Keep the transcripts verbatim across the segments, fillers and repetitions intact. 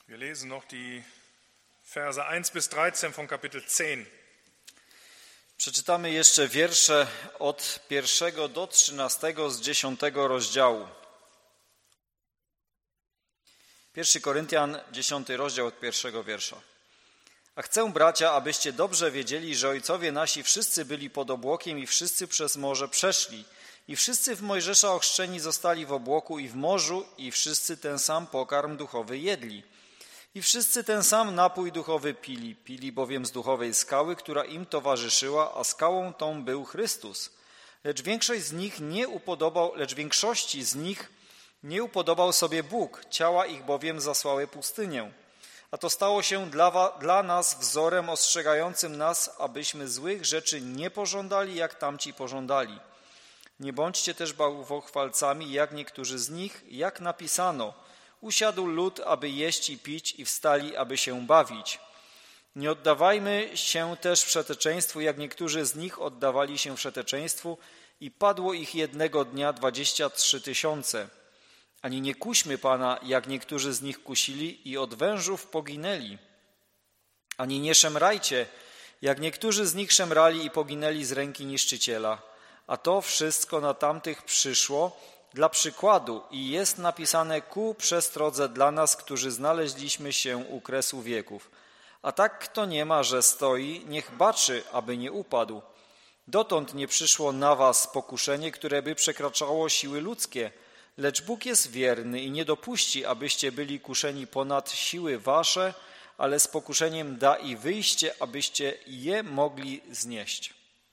Wir lesen noch die Verse eins bis dreizehn von Kapitel zehn. Przeczytamy jeszcze wiersze od pierwszego do trzynastego z dziesiątego rozdziału. Pierwszy Koryntian, dziesiąty rozdział od pierwszego wiersza. A chcę, bracia, abyście dobrze wiedzieli, że ojcowie nasi wszyscy byli pod obłokiem i wszyscy przez morze przeszli. I wszyscy w Mojżesza ochrzczeni zostali w obłoku i w morzu i wszyscy ten sam pokarm duchowy jedli. I wszyscy ten sam napój duchowy pili, pili bowiem z duchowej skały, która im towarzyszyła, a skałą tą był Chrystus. Lecz większość z nich nie upodobał, lecz większości z nich nie upodobał sobie Bóg, ciała ich bowiem zasłały pustynię. A to stało się dla, dla nas wzorem ostrzegającym nas, abyśmy złych rzeczy nie pożądali, jak tamci pożądali. Nie bądźcie też bałwochwalcami, jak niektórzy z nich, jak napisano. Usiadł lud, aby jeść i pić, i wstali, aby się bawić. Nie oddawajmy się też wszeteczeństwu, jak niektórzy z nich oddawali się wszeteczeństwu i padło ich jednego dnia dwadzieścia trzy tysiące. Ani nie kuśmy Pana, jak niektórzy z nich kusili i od wężów poginęli. Ani nie szemrajcie, jak niektórzy z nich szemrali i poginęli z ręki niszczyciela. A to wszystko na tamtych przyszło dla przykładu i jest napisane ku przestrodze dla nas, którzy znaleźliśmy się u kresu wieków. A tak kto nie ma, że stoi, niech baczy, aby nie upadł. Dotąd nie przyszło na was pokuszenie, które by przekraczało siły ludzkie, lecz Bóg jest wierny i nie dopuści, abyście byli kuszeni ponad siły wasze, ale z pokuszeniem da i wyjście, abyście je mogli znieść.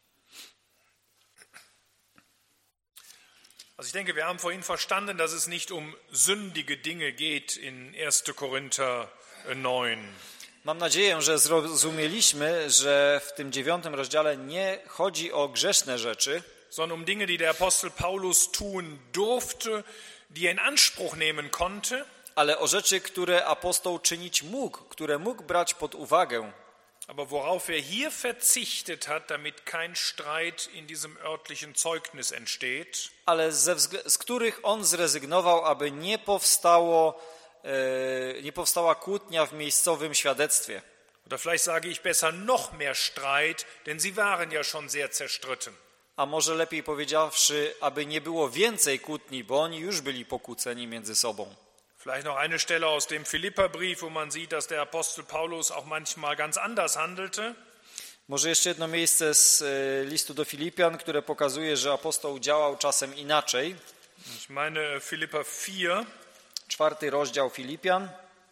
Also ich denke, wir haben vorhin verstanden, dass es nicht um sündige Dinge geht in erster Korinther neun. Mam nadzieję, że zrozumieliśmy, że w tym dziewiątym rozdziale nie chodzi o grzeszne rzeczy, sondern um Dinge, die der Apostel Paulus tun durfte, die er in Anspruch nehmen konnte, ale o rzeczy, które apostoł czynić mógł, które mógł brać pod uwagę. Aber worauf er hier verzichtet hat, damit kein Streit in diesem örtlichen Zeugnis entsteht, ale ze wzgl- z których on zrezygnował, aby nie powstało, e, nie powstała kłótnia w miejscowym świadectwie. oder vielleicht sage ich besser noch mehr Streit, denn sie waren ja schon sehr zerstritten. A może lepiej powiedziawszy, aby nie było więcej kłótni, bo oni już byli pokłóceni między sobą. Vielleicht noch eine Stelle aus dem Philipperbrief, wo man sieht, dass der Apostel Paulus auch manchmal ganz anders handelte. Może jeszcze jedno miejsce z listu do Filipian, które pokazuje, że apostoł działał czasem inaczej. Ich meine Philipper vier. Czwarty rozdział Filipian.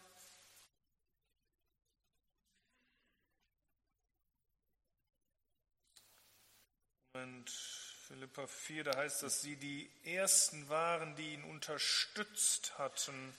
Und Philipper vier, da heißt, dass sie die Ersten waren, die ihn unterstützt hatten.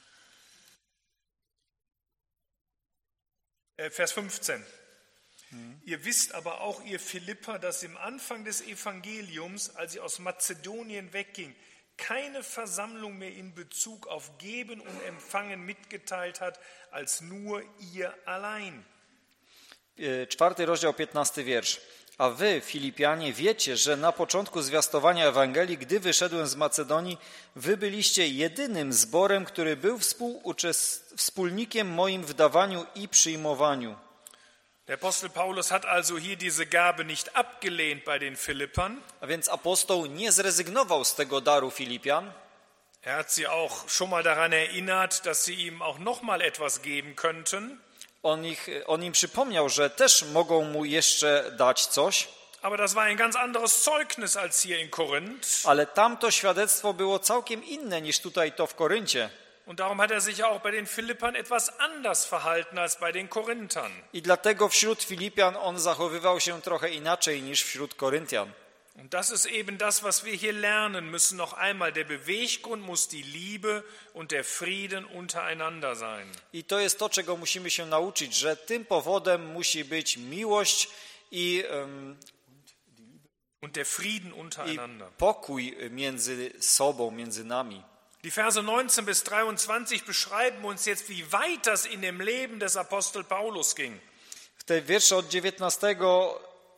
Äh, Vers fünfzehn. Mhm. Ihr wisst aber auch, ihr Philipper, dass im Anfang des Evangeliums, als ihr aus Mazedonien wegging, keine Versammlung mehr in Bezug auf Geben und Empfangen mitgeteilt hat, als nur ihr allein. Czwarty rozdział, piętnasty wiersz. A wy, Filipianie, wiecie, że na początku zwiastowania Ewangelii, gdy wyszedłem z Macedonii, wy byliście jedynym zborem, który był wspólnikiem moim w dawaniu i przyjmowaniu. Der Apostel Paulus hat also hier diese Gabe nicht abgelehnt bei den Philippern. A więc apostoł nie zrezygnował z tego daru Filipian. Er hat sie auch schon mal daran erinnert, dass sie ihm auch noch mal etwas geben könnten. On, ich, on im przypomniał, że też mogą mu jeszcze dać coś. Aber das war ein ganz anderes Zeugnis als hier in Korinth. Ale tamto świadectwo było całkiem inne niż tutaj to w Koryncie. Und darum hat er sich auch bei den Philippern etwas anders verhalten als bei den Korinthern. I dlatego wśród Filipian on zachowywał się trochę inaczej niż wśród Koryntian. Und das ist eben das, was wir hier lernen müssen. Noch einmal, der Beweggrund muss die Liebe und der Frieden untereinander sein. I to jest to, czego musimy się nauczyć, że tym powodem musi być miłość i, um, und der Frieden i untereinander. pokój między sobą, między nami. Die Verse neunzehn bis dreiundzwanzig beschreiben uns jetzt, wie weit das in dem Leben des Apostel Paulus ging. W te wiersze od dziewiętnastego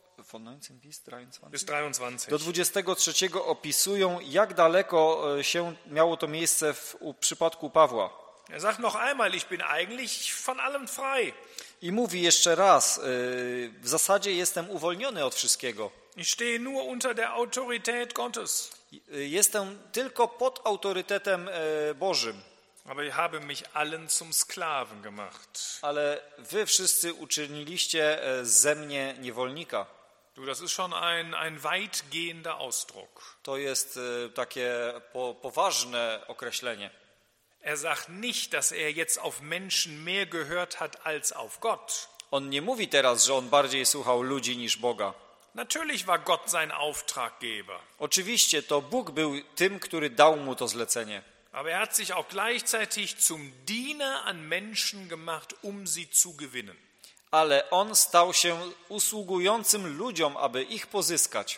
bis dreiundzwanzig. do dwudziestego trzeciego opisują, jak daleko się miało to miejsce w, w przypadku Pawła. Er sagt noch einmal, ich bin eigentlich von allem frei. I mówi jeszcze raz, y, w zasadzie jestem uwolniony od wszystkiego. Ich stehe nur unter der Autorität Gottes. Y, Jestem tylko pod autorytetem y, Bożym. Aber ich habe mich allen zum Sklaven gemacht. Ale wy wszyscy uczyniliście e, ze mnie niewolnika. Du, das ist schon ein, ein weitgehender Ausdruck. To jest e, takie po, poważne określenie. Er sagt nicht, dass er jetzt auf Menschen mehr gehört hat als auf Gott. On nie mówi teraz, że on bardziej słuchał ludzi niż Boga. Natürlich war Gott sein Auftraggeber. Oczywiście to Bóg był tym, który dał mu to zlecenie. Aber er hat sich auch gleichzeitig zum Diener an Menschen gemacht, um sie zu gewinnen. Ale on stał się usługującym ludziom, aby ich pozyskać.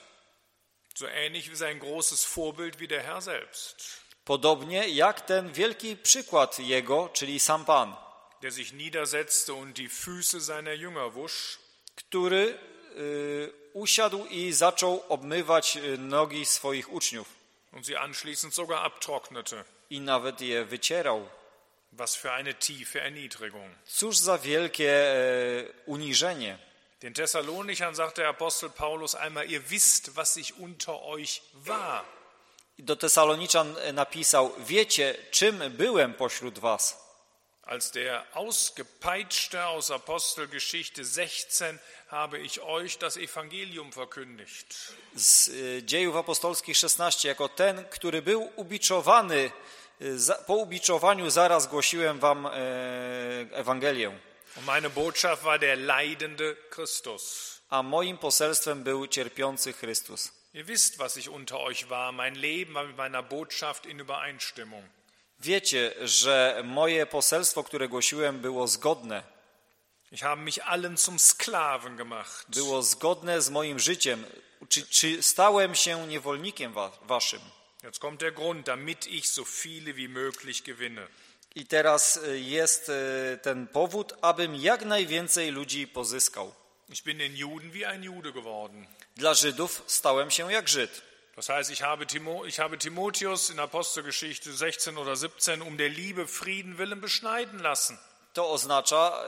So ähnlich wie sein großes Vorbild wie der Herr selbst. Podobnie jak ten wielki przykład jego, czyli sam Pan, Der sich niedersetzte und die Füße seiner Jünger wusch. który y, usiadł i zaczął obmywać y, nogi swoich uczniów Und sie anschließend sogar abtrocknete. i nawet je wycierał. Was für eine tiefe Erniedrigung. Cóż za wielkie e, uniżenie. Den Thessalonichern sagt der Apostel Paulus einmal, ihr wisst, was ich unter euch war. Do Tesaloniczan napisał, wiecie, czym byłem pośród was. Als der Ausgepeitschte aus Apostelgeschichte sechzehn habe ich euch das Evangelium verkündigt. Z e, Dziejów Apostolskich szesnaście, jako ten, który był ubiczowany, e, za, po ubiczowaniu zaraz głosiłem wam e, Ewangelię. Und meine Botschaft war der leidende Christus. A moim poselstwem był cierpiący Chrystus. Ihr wisst, was ich unter euch war. Mein Leben war mit meiner Botschaft in Übereinstimmung. Wiecie, że moje poselstwo, które głosiłem, było zgodne. Ich habe mich allen zum Sklaven gemacht. Było zgodne z moim życiem. Czy, czy stałem się niewolnikiem wa, waszym? Jetzt kommt der Grund, damit ich so viele wie möglich gewinne. I teraz jest ten powód, abym jak najwięcej ludzi pozyskał. Ich bin den Juden wie ein Jude geworden. Dla Żydów stałem się jak Żyd. Das heißt, ich habe, Timo, ich habe Timotheus in Apostelgeschichte sechzehn oder siebzehn um der Liebe, Frieden willen beschneiden lassen. To oznacza,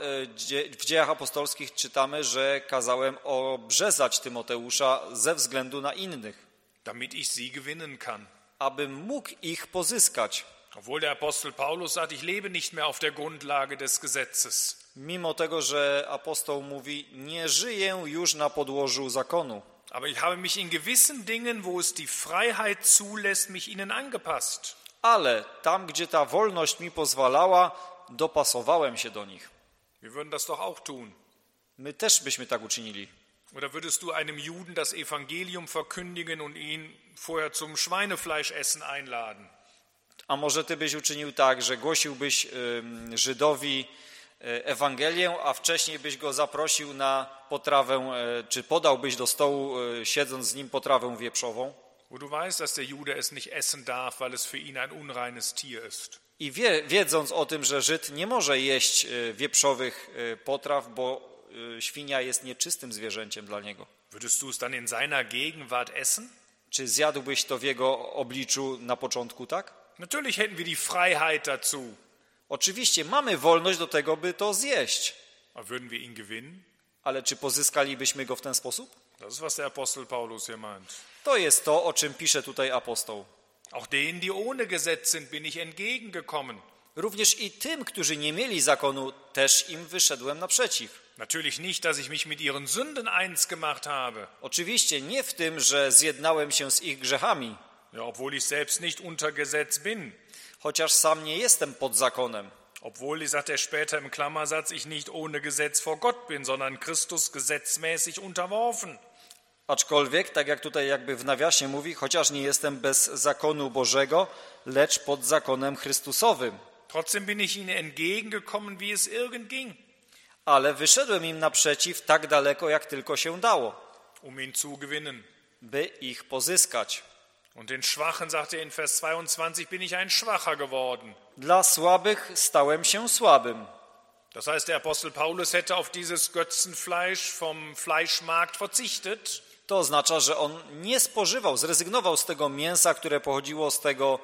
w Dziejach Apostolskich czytamy, że kazałem obrzezać Tymoteusza ze względu na innych, Damit ich sie gewinnen kann. abym mógł ich pozyskać. Obwohl der Apostel Paulus sagt, ich lebe nicht mehr auf der Grundlage des Gesetzes. Mimo tego, że apostoł mówi, nie żyję już na podłożu zakonu, Aber ich habe mich in gewissen Dingen, wo es die Freiheit zulässt, mich ihnen angepasst. ale tam, gdzie ta wolność mi pozwalała, dopasowałem się do nich. Wir würden das doch auch tun. My też byśmy tak uczynili. Oder würdest du einem Juden das Evangelium verkündigen und ihn vorher zum Schweinefleischessen einladen? A może ty byś uczynił tak, że głosiłbyś ym, Żydowi y, Ewangelię, a wcześniej byś go zaprosił na potrawę, y, czy podałbyś do stołu, y, siedząc z nim, potrawę wieprzową? Wo du weißt, dass der Jude es nicht essen darf, weil es für ihn ein unreines Tier ist. I wie, wiedząc o tym, że Żyd nie może jeść y, wieprzowych y, potraw, bo y, świnia jest nieczystym zwierzęciem dla niego. Würdest du es dann in seiner Gegenwart essen? Czy zjadłbyś to w jego obliczu na początku, tak? Natürlich hätten wir die Freiheit dazu. Oczywiście mamy wolność do tego, by to zjeść, Aber würden wir ihn gewinnen? ale czy pozyskalibyśmy go w ten sposób? Das ist, was der Apostel Paulus hier meint. To jest to, o czym pisze tutaj apostoł. Auch denen, die ohne Gesetz sind, bin ich entgegengekommen. Również i tym, którzy nie mieli zakonu, też im wyszedłem naprzeciw. Natürlich nicht, dass ich mich mit ihren Sünden eins gemacht habe. Oczywiście nie w tym, że zjednałem się z ich grzechami, Ja, obwohl ich selbst nicht unter Gesetz bin. chociaż sam nie jestem pod zakonem. Obwohl, sagt er später im Klammersatz, ich nicht ohne Gesetz vor Gott bin, sondern Christus gesetzmäßig unterworfen. Aczkolwiek, tak jak tutaj jakby w nawiasie mówi, chociaż nie jestem bez zakonu Bożego, lecz pod zakonem Chrystusowym. Trotzdem bin ich ihnen entgegengekommen, wie es irgend ging, Ale wyszedłem im naprzeciw tak daleko, jak tylko się dało, um ihn zu gewinnen. by ich pozyskać. Und den Schwachen, sagt er in Vers zweiundzwanzig, bin ich ein Schwacher geworden. Dla słabych stałem się słabym. Das heißt, der Apostel Paulus hätte auf dieses Götzenfleisch vom Fleischmarkt verzichtet. To oznacza, że on nie spożywał, zrezygnował z tego mięsa, które pochodziło z tego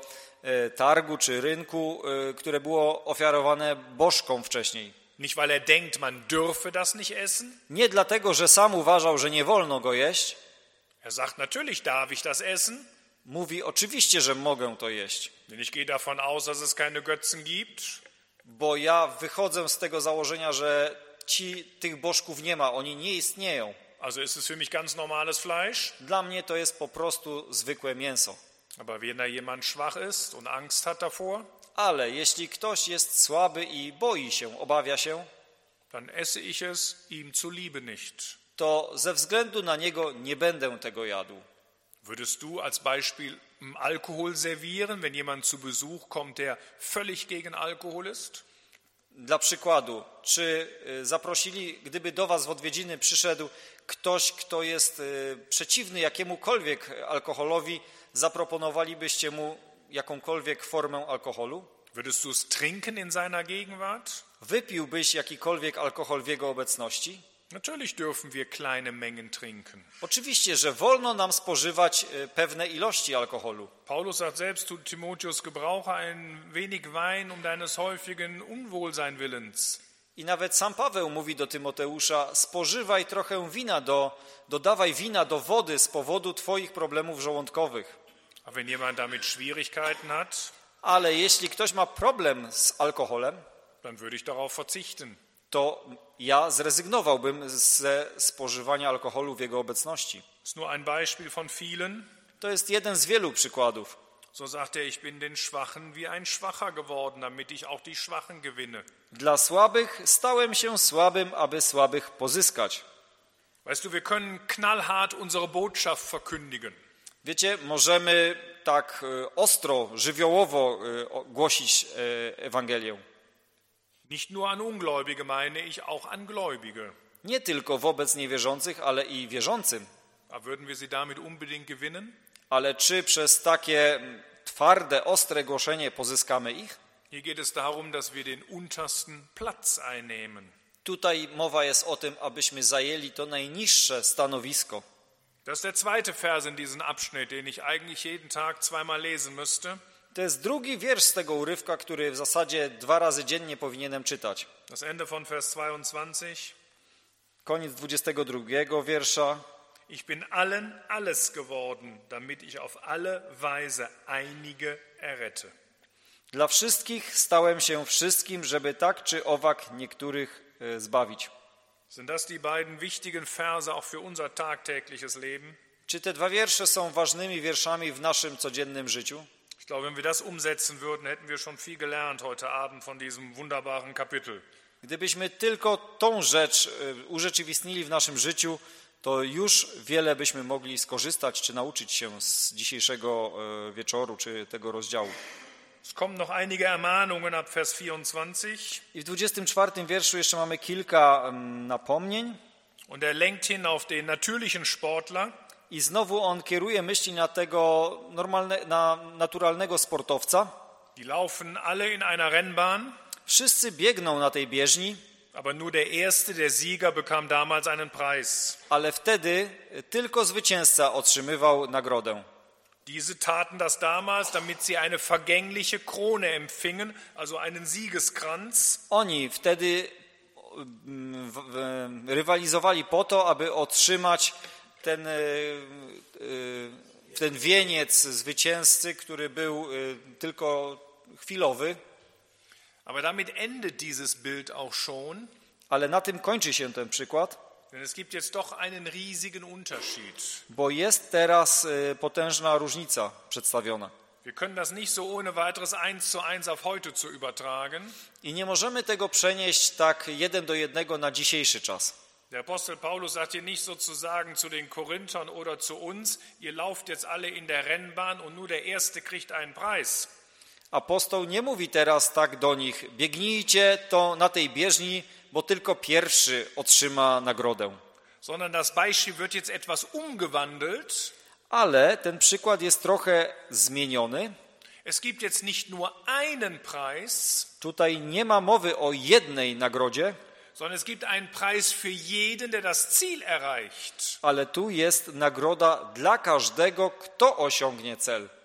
e, targu czy rynku, e, które było ofiarowane bożkom wcześniej. Nicht, weil er denkt, man dürfe das nicht essen. Nie dlatego, że sam uważał, że nie wolno go jeść. Er sagt, natürlich darf ich das essen. Mówi, oczywiście, że mogę to jeść. Denn ich gehe davon aus, dass es keine Götzen gibt. Bo ja wychodzę z tego założenia, że ci, tych bożków nie ma, oni nie istnieją. Also ist es für mich ganz normales Fleisch. Dla mnie to jest po prostu zwykłe mięso. Aber wenn da jemand schwach ist und Angst hat davor, Ale jeśli ktoś jest słaby i boi się, obawia się, dann esse ich es ihm zuliebe nicht. to ze względu na niego nie będę tego jadł. Würdest du als Beispiel Alkohol servieren, wenn jemand zu Besuch kommt, der völlig gegen Alkohol ist? Dla przykładu, czy zaprosili, gdyby do was w odwiedziny przyszedł ktoś, kto jest przeciwny jakiemukolwiek alkoholowi, zaproponowalibyście mu jakąkolwiek formę alkoholu? Würdest du es trinken in seiner Gegenwart? Wypiłbyś jakikolwiek alkohol w jego obecności? Natürlich dürfen wir kleine Mengen trinken. Oczywiście, że wolno nam spożywać pewne ilości alkoholu. Paulus sagt selbst zu Timotheus, gebrauche ein wenig Wein um deines häufigen Unwohlsein willens. I nawet sam Paweł mówi do Tymoteusza, spożywaj trochę wina, do, dodawaj wina do wody z powodu twoich problemów żołądkowych. Aber wenn jemand damit Schwierigkeiten hat, Ale jeśli ktoś ma problem z alkoholem, dann würde ich darauf verzichten. to ja zrezygnowałbym ze spożywania alkoholu w jego obecności. Das ist nur ein Beispiel von vielen. To jest jeden z wielu przykładów. So sagt er, ich bin den Schwachen wie ein Schwacher geworden, damit ich auch die Schwachen gewinne. Dla słabych stałem się słabym, aby słabych pozyskać. Weißt du, wir können knallhart unsere Botschaft verkündigen. Wiecie, możemy tak ostro, żywiołowo głosić Ewangelię. Nicht nur an Ungläubige meine ich, auch an Gläubige. Nie tylko wobec niewierzących, ale i wierzącym. Aber würden wir sie damit unbedingt gewinnen? Ale czy przez takie twarde, ostre głoszenie pozyskamy ich? Hier geht es darum, dass wir den untersten Platz einnehmen. Tutaj mowa jest o tym, abyśmy zajęli to najniższe stanowisko. Das ist der zweite Vers in diesem Abschnitt, den ich eigentlich jeden Tag zweimal lesen müsste. To jest drugi wiersz z tego urywka, który w zasadzie dwa razy dziennie powinienem czytać. Das Ende von Vers zweiundzwanzig. Koniec dwudziestego drugiego wiersza. Ich bin allen alles geworden, damit ich auf alle Weise einige errette. Dla wszystkich stałem się wszystkim, żeby tak czy owak niektórych zbawić. Sind das die beiden wichtigen Verse auch für unser tagtägliches Leben? Czy te dwa wiersze są ważnymi wierszami w naszym codziennym życiu? Ich glaube, wenn wir das umsetzen würden, hätten wir schon viel gelernt heute Abend von diesem wunderbaren Kapitel. Gdybyśmy tylko tą rzecz urzeczywistnili w naszym życiu, to już wiele byśmy mogli skorzystać czy nauczyć się z dzisiejszego wieczoru czy tego rozdziału. Es kommen noch einige Ermahnungen ab Vers vierundzwanzig. I w dwudziestym czwartym wierszu jeszcze mamy kilka napomnień. Und er lenkt hin auf den natürlichen Sportler. I znowu on kieruje myśli na tego normalne, na naturalnego sportowca. Die laufen alle in einer Rennbahn. Wszyscy biegną na tej bieżni. Aber nur der Erste, der Sieger, bekam damals einen Preis. Ale wtedy tylko zwycięzca otrzymywał nagrodę. Diese taten das damals, damit sie eine vergängliche Krone empfingen, also einen Siegeskranz. Oni wtedy rywalizowali po to, aby otrzymać ten, ten wieniec zwycięzcy, który był tylko chwilowy. Aber damit endet dieses Bild auch schon. Ale na tym kończy się ten przykład. Denn es gibt jetzt doch einen riesigen Unterschied. Bo jest teraz potężna różnica przedstawiona. Wir können das nicht so ohne weiteres eins zu eins auf heute zu übertragen. I nie możemy tego przenieść tak jeden do jednego na dzisiejszy czas. Der Apostel Paulus sagt hier nicht sozusagen zu den Korinthern oder zu uns, ihr lauft jetzt alle in der Rennbahn und nur der Erste kriegt einen Preis. Apostoł nie mówi teraz tak do nich, biegnijcie to na tej bieżni, bo tylko pierwszy otrzyma nagrodę. Sondern das Beispiel wird jetzt etwas umgewandelt. Ale ten przykład jest trochę zmieniony. Es gibt jetzt nicht nur einen Preis. Tutaj nie ma mowy o jednej nagrodzie, sondern es gibt einen Preis für jeden, der das Ziel erreicht. Ale tu jest nagroda dla każdego, kto osiągnie cel.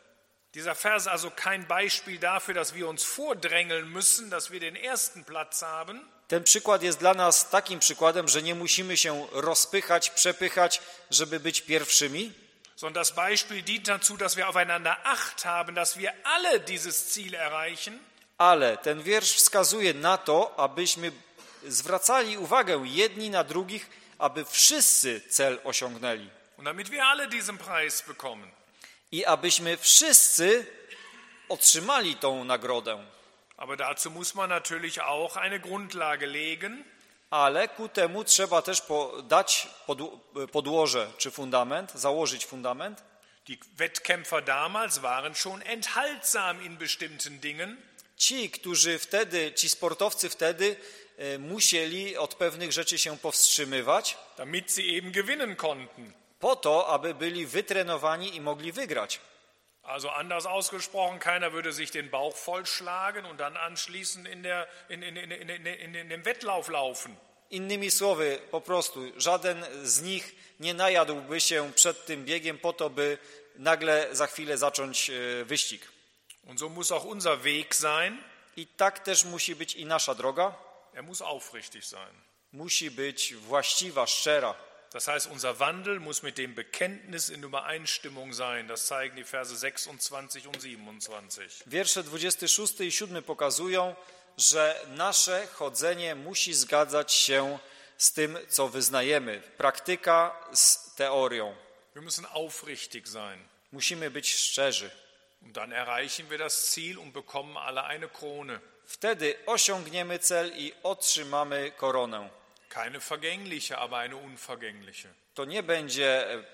Dieser Vers ist also kein Beispiel dafür, dass wir uns vordrängeln müssen, dass wir den ersten Platz haben, Ten przykład jest dla nas takim przykładem, że nie musimy się rozpychać, przepychać, żeby być pierwszymi, sondern das Beispiel dient dazu, dass wir aufeinander Acht haben, dass wir alle dieses Ziel erreichen. ale ten wiersz wskazuje na to, abyśmy zwracali uwagę jedni na drugich, aby wszyscy cel osiągnęli Und damit wir alle diesen Preis bekommen. i abyśmy wszyscy otrzymali tą nagrodę. Aber dazu muss man natürlich auch eine Grundlage legen. Ale ku temu trzeba też po, dać podłoże czy fundament, założyć fundament. Die Wettkämpfer damals waren schon enthaltsam in bestimmten Dingen. Ci, którzy wtedy, ci sportowcy wtedy e, musieli od pewnych rzeczy się powstrzymywać, damit sie eben gewinnen konnten. po to, aby byli wytrenowani i mogli wygrać. Also anders ausgesprochen, keiner würde sich den Bauch vollschlagen und dann anschließend in, der, in, in, in, in, in, in dem Wettlauf laufen. Innymi słowy, po prostu żaden z nich nie najadłby się przed tym biegiem po to, by nagle za chwilę zacząć e, wyścig. Und so muss auch unser Weg sein. I tak też musi być i nasza droga. Er muss aufrichtig sein. Musi być właściwa, szczera. Das heißt, unser Wandel muss mit dem Bekenntnis in Übereinstimmung sein. Das zeigen die Verse sechsundzwanzig und siebenundzwanzig. Wiersze dwudziesty szósty i siódmy pokazują, że nasze chodzenie musi zgadzać się z tym, co wyznajemy. Praktyka z teorią. Wir müssen aufrichtig sein. Musimy być szczerzy. Und dann erreichen wir das Ziel und bekommen alle eine Krone. Wtedy osiągniemy cel i otrzymamy koronę. Keine vergängliche, aber eine unvergängliche. To nie będzie e,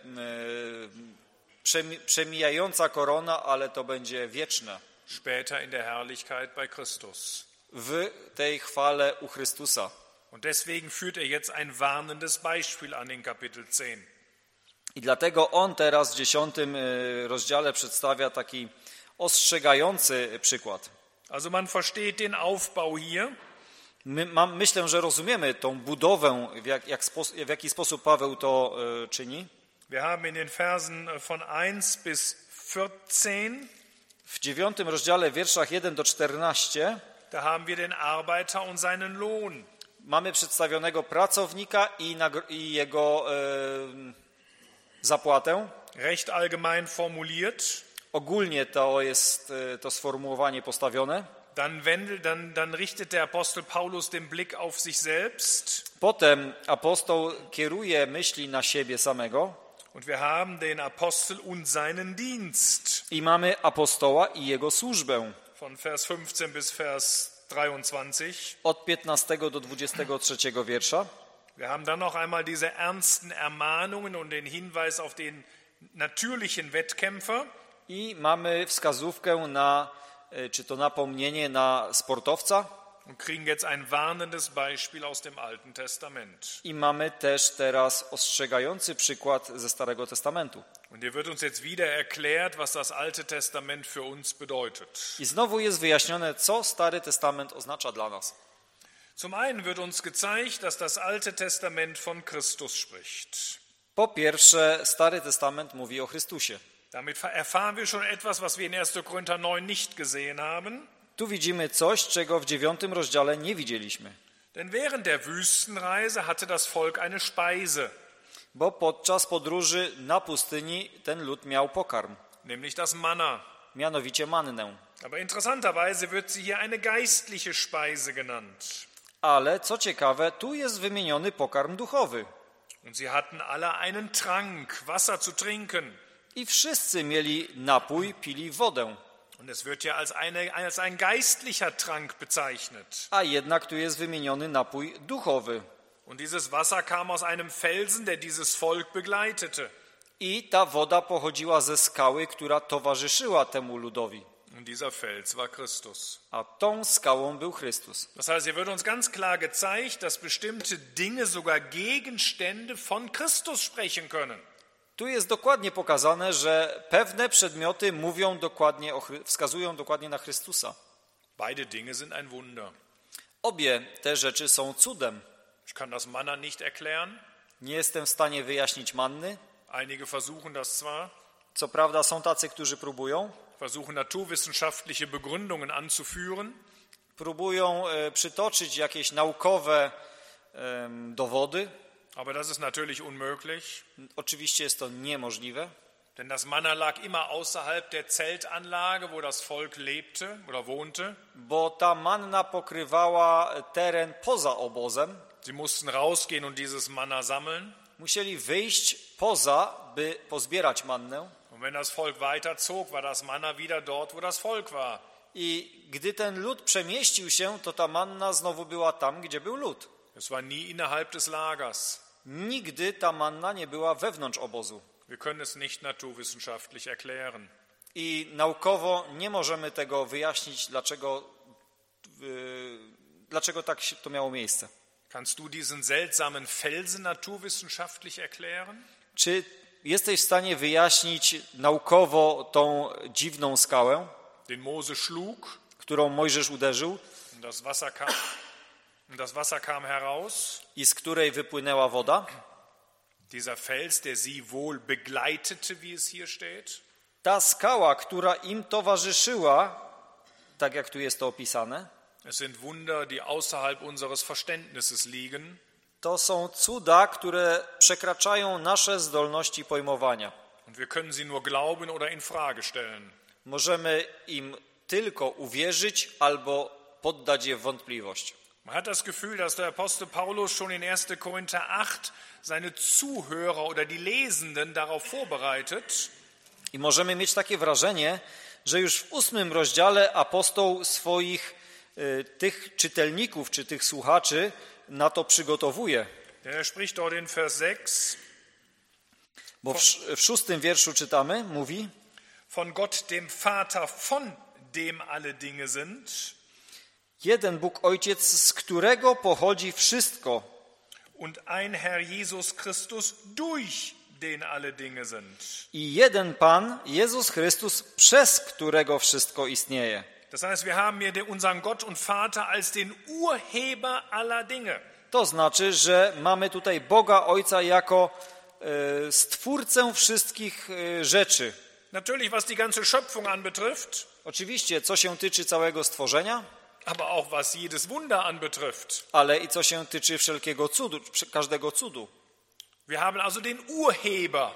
przemi- przemijająca korona, ale to będzie wieczna. Später in der Herrlichkeit bei Christus. W tej chwale u Chrystusa. Und deswegen führt er jetzt ein warnendes Beispiel an in Kapitel zehn. I dlatego on teraz w dziesiątym rozdziale przedstawia taki ostrzegający przykład. Also man versteht den Aufbau hier. My, mam, myślę, że rozumiemy tą budowę, w, jak, jak spos- w jaki sposób Paweł to e, czyni. Wir haben in den Versen von eins bis vierzehn, W dziewiątym rozdziale, w wierszach jeden do czternastu, da haben wir den Arbeiter und seinen Lohn. mamy przedstawionego pracownika i, nagro- i jego e, zapłatę. Recht allgemein formuliert. Ogólnie to jest e, to sformułowanie postawione. Dann, wendelt, dann, dann richtet der Apostel Paulus den Blick auf sich selbst. Potem apostoł kieruje myśli na siebie samego. Und wir haben den Apostel und seinen Dienst. I mamy apostoła i jego służbę. Von Vers fünfzehn bis Vers dreiundzwanzig. Od piętnastego do dwudziestego trzeciego wiersza. Wir haben dann noch einmal diese ernsten Ermahnungen und den Hinweis auf den natürlichen Wettkämpfer. I mamy wskazówkę na, czy to napomnienie na sportowca. Und kriegen jetzt ein warnendes Beispiel aus dem Alten Testament. I mamy też teraz ostrzegający przykład ze Starego Testamentu. Und hier wird uns jetzt wieder erklärt, was das Alte Testament für uns bedeutet. I znowu jest wyjaśnione, co Stary Testament oznacza dla nas. Zum einen wird uns gezeigt, dass das Alte Testament von Christus spricht. Po pierwsze, Stary Testament mówi o Chrystusie. Damit erfahren wir schon etwas, was wir in erster Korinther neun nicht gesehen haben. Tu widzimy coś, czego w dziewiątym rozdziale nie widzieliśmy. Denn während der Wüstenreise hatte das Volk eine Speise, Bo podczas podróży na pustyni ten lud miał pokarm, nämlich das Manna. mianowicie mannę. Aber interessanterweise wird sie hier eine geistliche Speise genannt. Ale co ciekawe, tu jest wymieniony pokarm duchowy. Und sie hatten alle einen Trank, Wasser zu trinken. I wszyscy mieli napój, pili wodę. Und es wird ja als, eine, als ein geistlicher Trank bezeichnet. A jednak tu jest wymieniony napój duchowy. Und dieses Wasser kam aus einem Felsen, der dieses Volk begleitete. I ta woda pochodziła ze skały, która towarzyszyła temu ludowi. Und dieser Fels war Christus. A tą skałą był Chrystus. Das heißt, hier wird uns ganz klar gezeigt, dass bestimmte Dinge, sogar Gegenstände von Christus sprechen können. Tu jest dokładnie pokazane, że pewne przedmioty mówią dokładnie o, wskazują dokładnie na Chrystusa. Beide Dinge sind ein Wunder. Obie te rzeczy są cudem. Ich kann das Manna nicht erklären. Nie jestem w stanie wyjaśnić manny. Einige versuchen das zwar. Co prawda są tacy, którzy próbują, versuchen naturwissenschaftliche Begründungen anzuführen, próbują e, przytoczyć jakieś naukowe e, dowody. aber das ist natürlich unmöglich, Oczywiście jest to niemożliwe, denn das Manna lag immer außerhalb der Zeltanlage, wo das Volk lebte oder wohnte. bo ta manna pokrywała teren poza obozem. Sie mussten rausgehen und dieses Manna sammeln. Musieli wyjść poza, by pozbierać mannę. Und wenn das Volk weiterzog, war das Manna wieder dort, wo das Volk war. I gdy ten lud przemieścił się, to ta manna znowu była tam, gdzie był lud. Es war nie innerhalb des Lagers. Nigdy ta manna nie była wewnątrz obozu. Wir können es nicht naturwissenschaftlich erklären. I naukowo nie możemy tego wyjaśnić, dlaczego, yy, dlaczego tak się to miało miejsce. Kannst du diesen seltsamen Felsen naturwissenschaftlich erklären? Czy jesteś w stanie wyjaśnić naukowo tą dziwną skałę, Den Mose schlug którą Mojżesz uderzył und das Wasser kam, und das Wasser kam heraus. i z której wypłynęła woda? Dieser Fels, der sie wohl begleitete, wie es hier steht. Ta skała, która im towarzyszyła, tak jak tu jest to opisane, Es sind Wunder, die außerhalb unseres Verständnisses liegen. to są cuda, które przekraczają nasze zdolności pojmowania. Und wir können sie nur glauben oder in Frage stellen. Możemy im tylko uwierzyć albo poddać je w wątpliwość. Man hat das Gefühl, dass der Apostel Paulus schon in erster Korinther acht seine Zuhörer oder die Lesenden darauf vorbereitet, I możemy mieć takie wrażenie, że już w ósmym rozdziale apostoł swoich y, tych czytelników czy tych słuchaczy na to przygotowuje. denn er spricht dort in Vers sechs, Bo w, w szóstym wierszu czytamy, mówi: von Gott dem Vater, von dem alle Dinge sind, jeden Bóg Ojciec, z którego pochodzi wszystko, und ein Herr Jesus Christus, durch den alle Dinge sind. i jeden Pan, Jezus Chrystus, przez którego wszystko istnieje. Das heißt, wir haben hier den- unseren Gott und Vater als den Urheber aller Dinge. To znaczy, że mamy tutaj Boga Ojca jako e, stwórcę wszystkich e, rzeczy. Natürlich, was die ganze Schöpfung anbetrifft, Oczywiście, co się tyczy całego stworzenia, aber auch was jedes Wunder anbetrifft. ale i co się tyczy wszelkiego cudu, każdego cudu. Wir haben also den Urheber.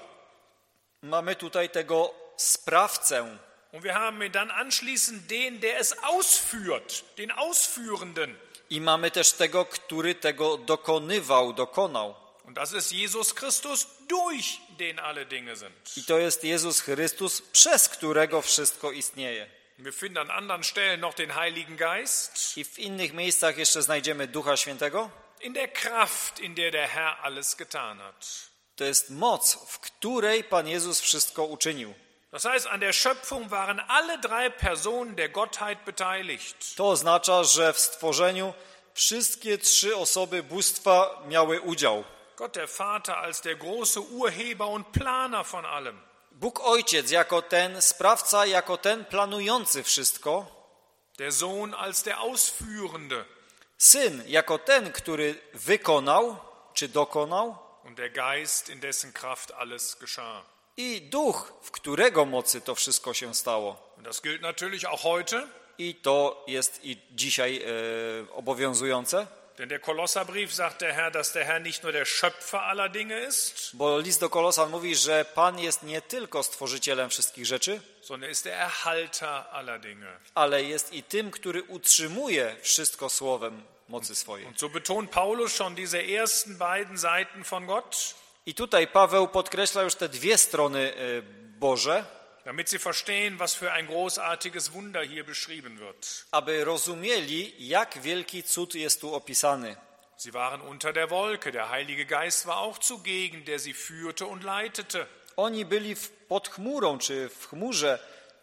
Mamy tutaj tego sprawcę. Und wir haben dann anschließend den, der es ausführt, den Ausführenden. I mamy też tego, który tego dokonywał, dokonał. Und das ist Jesus Christus, durch den alle Dinge sind. I to jest Jezus Chrystus, przez którego wszystko istnieje. Wir finden an anderen Stellen noch den Heiligen Geist I w innych miejscach jeszcze znajdziemy Ducha Świętego. in der Kraft, in der der Herr alles getan hat. To jest moc, w której Pan Jezus wszystko uczynił. Das heißt, an der Schöpfung waren alle drei Personen der Gottheit beteiligt. To oznacza, że w stworzeniu wszystkie trzy osoby bóstwa miały udział. Gott der Vater als der große Urheber und Planer von allem. Bóg Ojciec jako ten sprawca, jako ten planujący wszystko. Der Sohn als der Ausführende. Syn jako ten, który wykonał czy dokonał. Und der Geist, in dessen Kraft alles geschah. I Duch, w którego mocy to wszystko się stało. Und das gilt natürlich auch heute, I to jest i dzisiaj e, obowiązujące. denn der Kolosserbrief sagt der Herr, dass der Herr nicht nur der Schöpfer aller Dinge ist, Bo list do Kolosan mówi, że Pan jest nie tylko stworzycielem wszystkich rzeczy, sondern ist der Erhalter aller Dinge. ale jest i tym, który utrzymuje wszystko słowem mocy swojej. Und so betont Paulus schon diese ersten beiden Seiten von Gott, I tutaj Paweł podkreśla już te dwie strony e, Boże, damit sie verstehen, was für ein großartiges Wunder hier beschrieben wird. aby rozumieli, jak wielki cud jest tu opisany. Sie waren unter der Wolke, der Heilige Geist war auch zugegen, der sie führte und leitete. Oni byli w, pod chmurą czy w chmurze.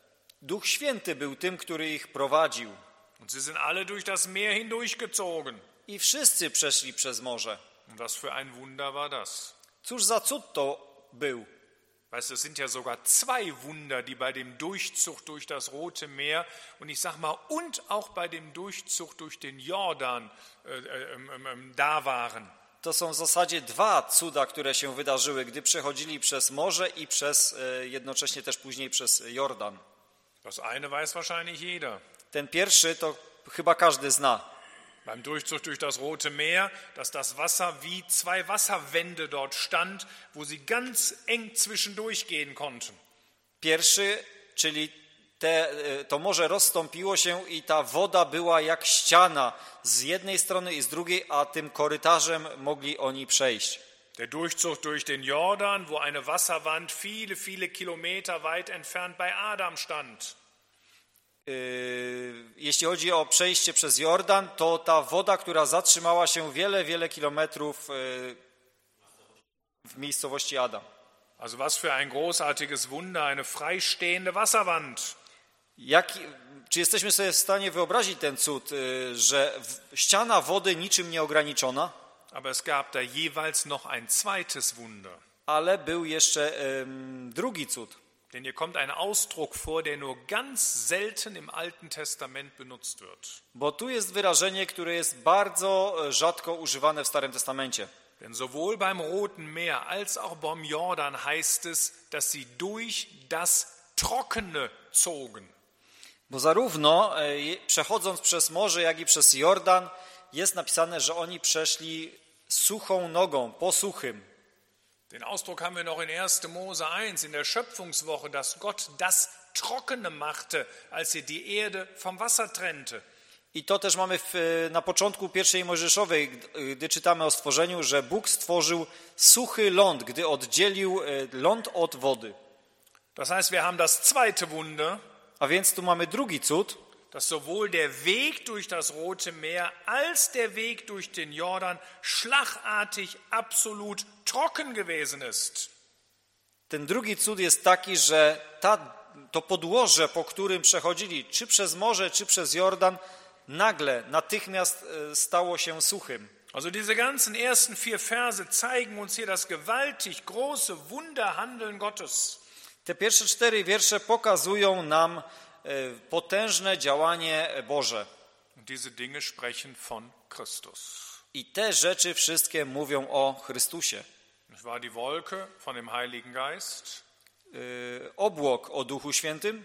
Duch Święty był tym, który ich prowadził. Und sie sind alle durch das Meer hindurchgezogen. I wszyscy przeszli przez morze. Und was für ein Wunder war das? Cóż za cud to był? Weißt du, es sind ja sogar zwei Wunder, die bei dem Durchzug durch das Rote Meer und ich sag mal, und auch bei dem Durchzug durch den Jordan äh, äh, äh, äh, da waren. To są w zasadzie dwa cuda, które się wydarzyły, gdy przechodzili przez morze i przez e, jednocześnie też później przez Jordan. Das eine weiß wahrscheinlich jeder. Ten pierwszy to chyba każdy zna. Beim Durchzug durch das Rote Meer, dass das Wasser wie zwei Wasserwände dort stand, wo sie ganz eng zwischendurch gehen konnten. Pierwszy, czyli te, to morze rozstąpiło się i ta woda była jak ściana z jednej strony i z drugiej, a tym korytarzem mogli oni przejść. Der Durchzug durch den Jordan, wo eine Wasserwand viele, viele Kilometer weit entfernt bei Adam stand. Jeśli chodzi o przejście przez Jordan, to ta woda, która zatrzymała się wiele, wiele kilometrów w miejscowości Adam. Also was für ein großartiges Wunder, eine freistehende Wasserwand. Jak, czy jesteśmy sobie w stanie wyobrazić ten cud, że ściana wody niczym nieograniczona? Aber es gab da jeweils noch ein zweites Wunder. Ale był jeszcze um, drugi cud. Denn hier kommt ein Ausdruck vor, der nur ganz selten im Alten Testament benutzt wird. Bo tu jest wyrażenie, które jest bardzo rzadko używane w Starym Testamencie. Denn sowohl beim Roten Meer als auch beim Jordan heißt es, dass sie durch das Trockene zogen. Bo zarówno przechodząc przez morze, jak i przez Jordan jest napisane, że oni przeszli suchą nogą, po suchym. Den Ausdruck haben wir noch in erster Mose eins, in der Schöpfungswoche, dass Gott das Trockene machte, als er die Erde vom Wasser trennte. I to też mamy w, na początku pierwszej Mojżeszowej, gdy czytamy o stworzeniu, że Bóg stworzył suchy ląd, gdy oddzielił ląd od wody. Das heißt, wir haben das zweite Wunder, a więc tu mamy drugi cud, dass sowohl der Weg durch das Rote Meer als der Weg durch den Jordan schlagartig absolut trocken gewesen ist. Ten drugi cud jest taki, że ta, to podłoże, po którym przechodzili, czy przez morze, czy przez Jordan, nagle, natychmiast stało się suchym. Also diese ganzen ersten vier Verse zeigen uns hier das gewaltig große Wunderhandeln Gottes. Te pierwsze cztery wiersze pokazują nam potężne działanie Boże. Und diese Dinge sprechen von Christus. I te rzeczy wszystkie mówią o Chrystusie. Es war die Wolke von dem Heiligen Geist, obłok o Duchu Świętym,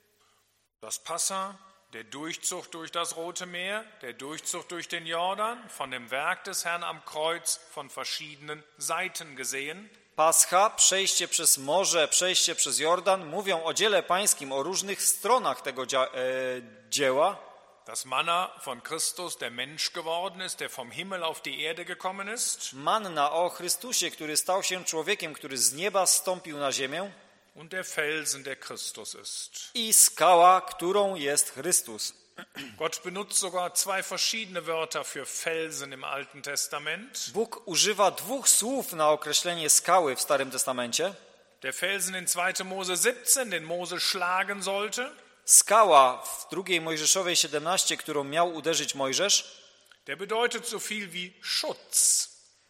das Passa, der Durchzug durch das Rote Meer, der Durchzug durch den Jordan, von dem Werk des Herrn am Kreuz von verschiedenen Seiten gesehen. Pascha, przejście przez morze, przejście przez Jordan mówią o dziele pańskim, o różnych stronach tego dzia- e, dzieła. Das Manna von Christus, der Mensch geworden ist, der vom Himmel auf die Erde gekommen ist. Manna o Chrystusie, który stał się człowiekiem, który z nieba zstąpił na ziemię. Und der Felsen, der Christus ist. I skała, którą jest Chrystus. Gott benutzt sogar zwei verschiedene Wörter für Felsen im Alten Testament. Bóg używa dwóch słów na określenie skały w Starym Testamencie. Der Felsen in zweiter Mose siebzehn, den Mose schlagen sollte. Skała w drugiej Mojżeszowej siedemnaście, którą miał uderzyć Mojżesz, der bedeutet so viel wie Schutz.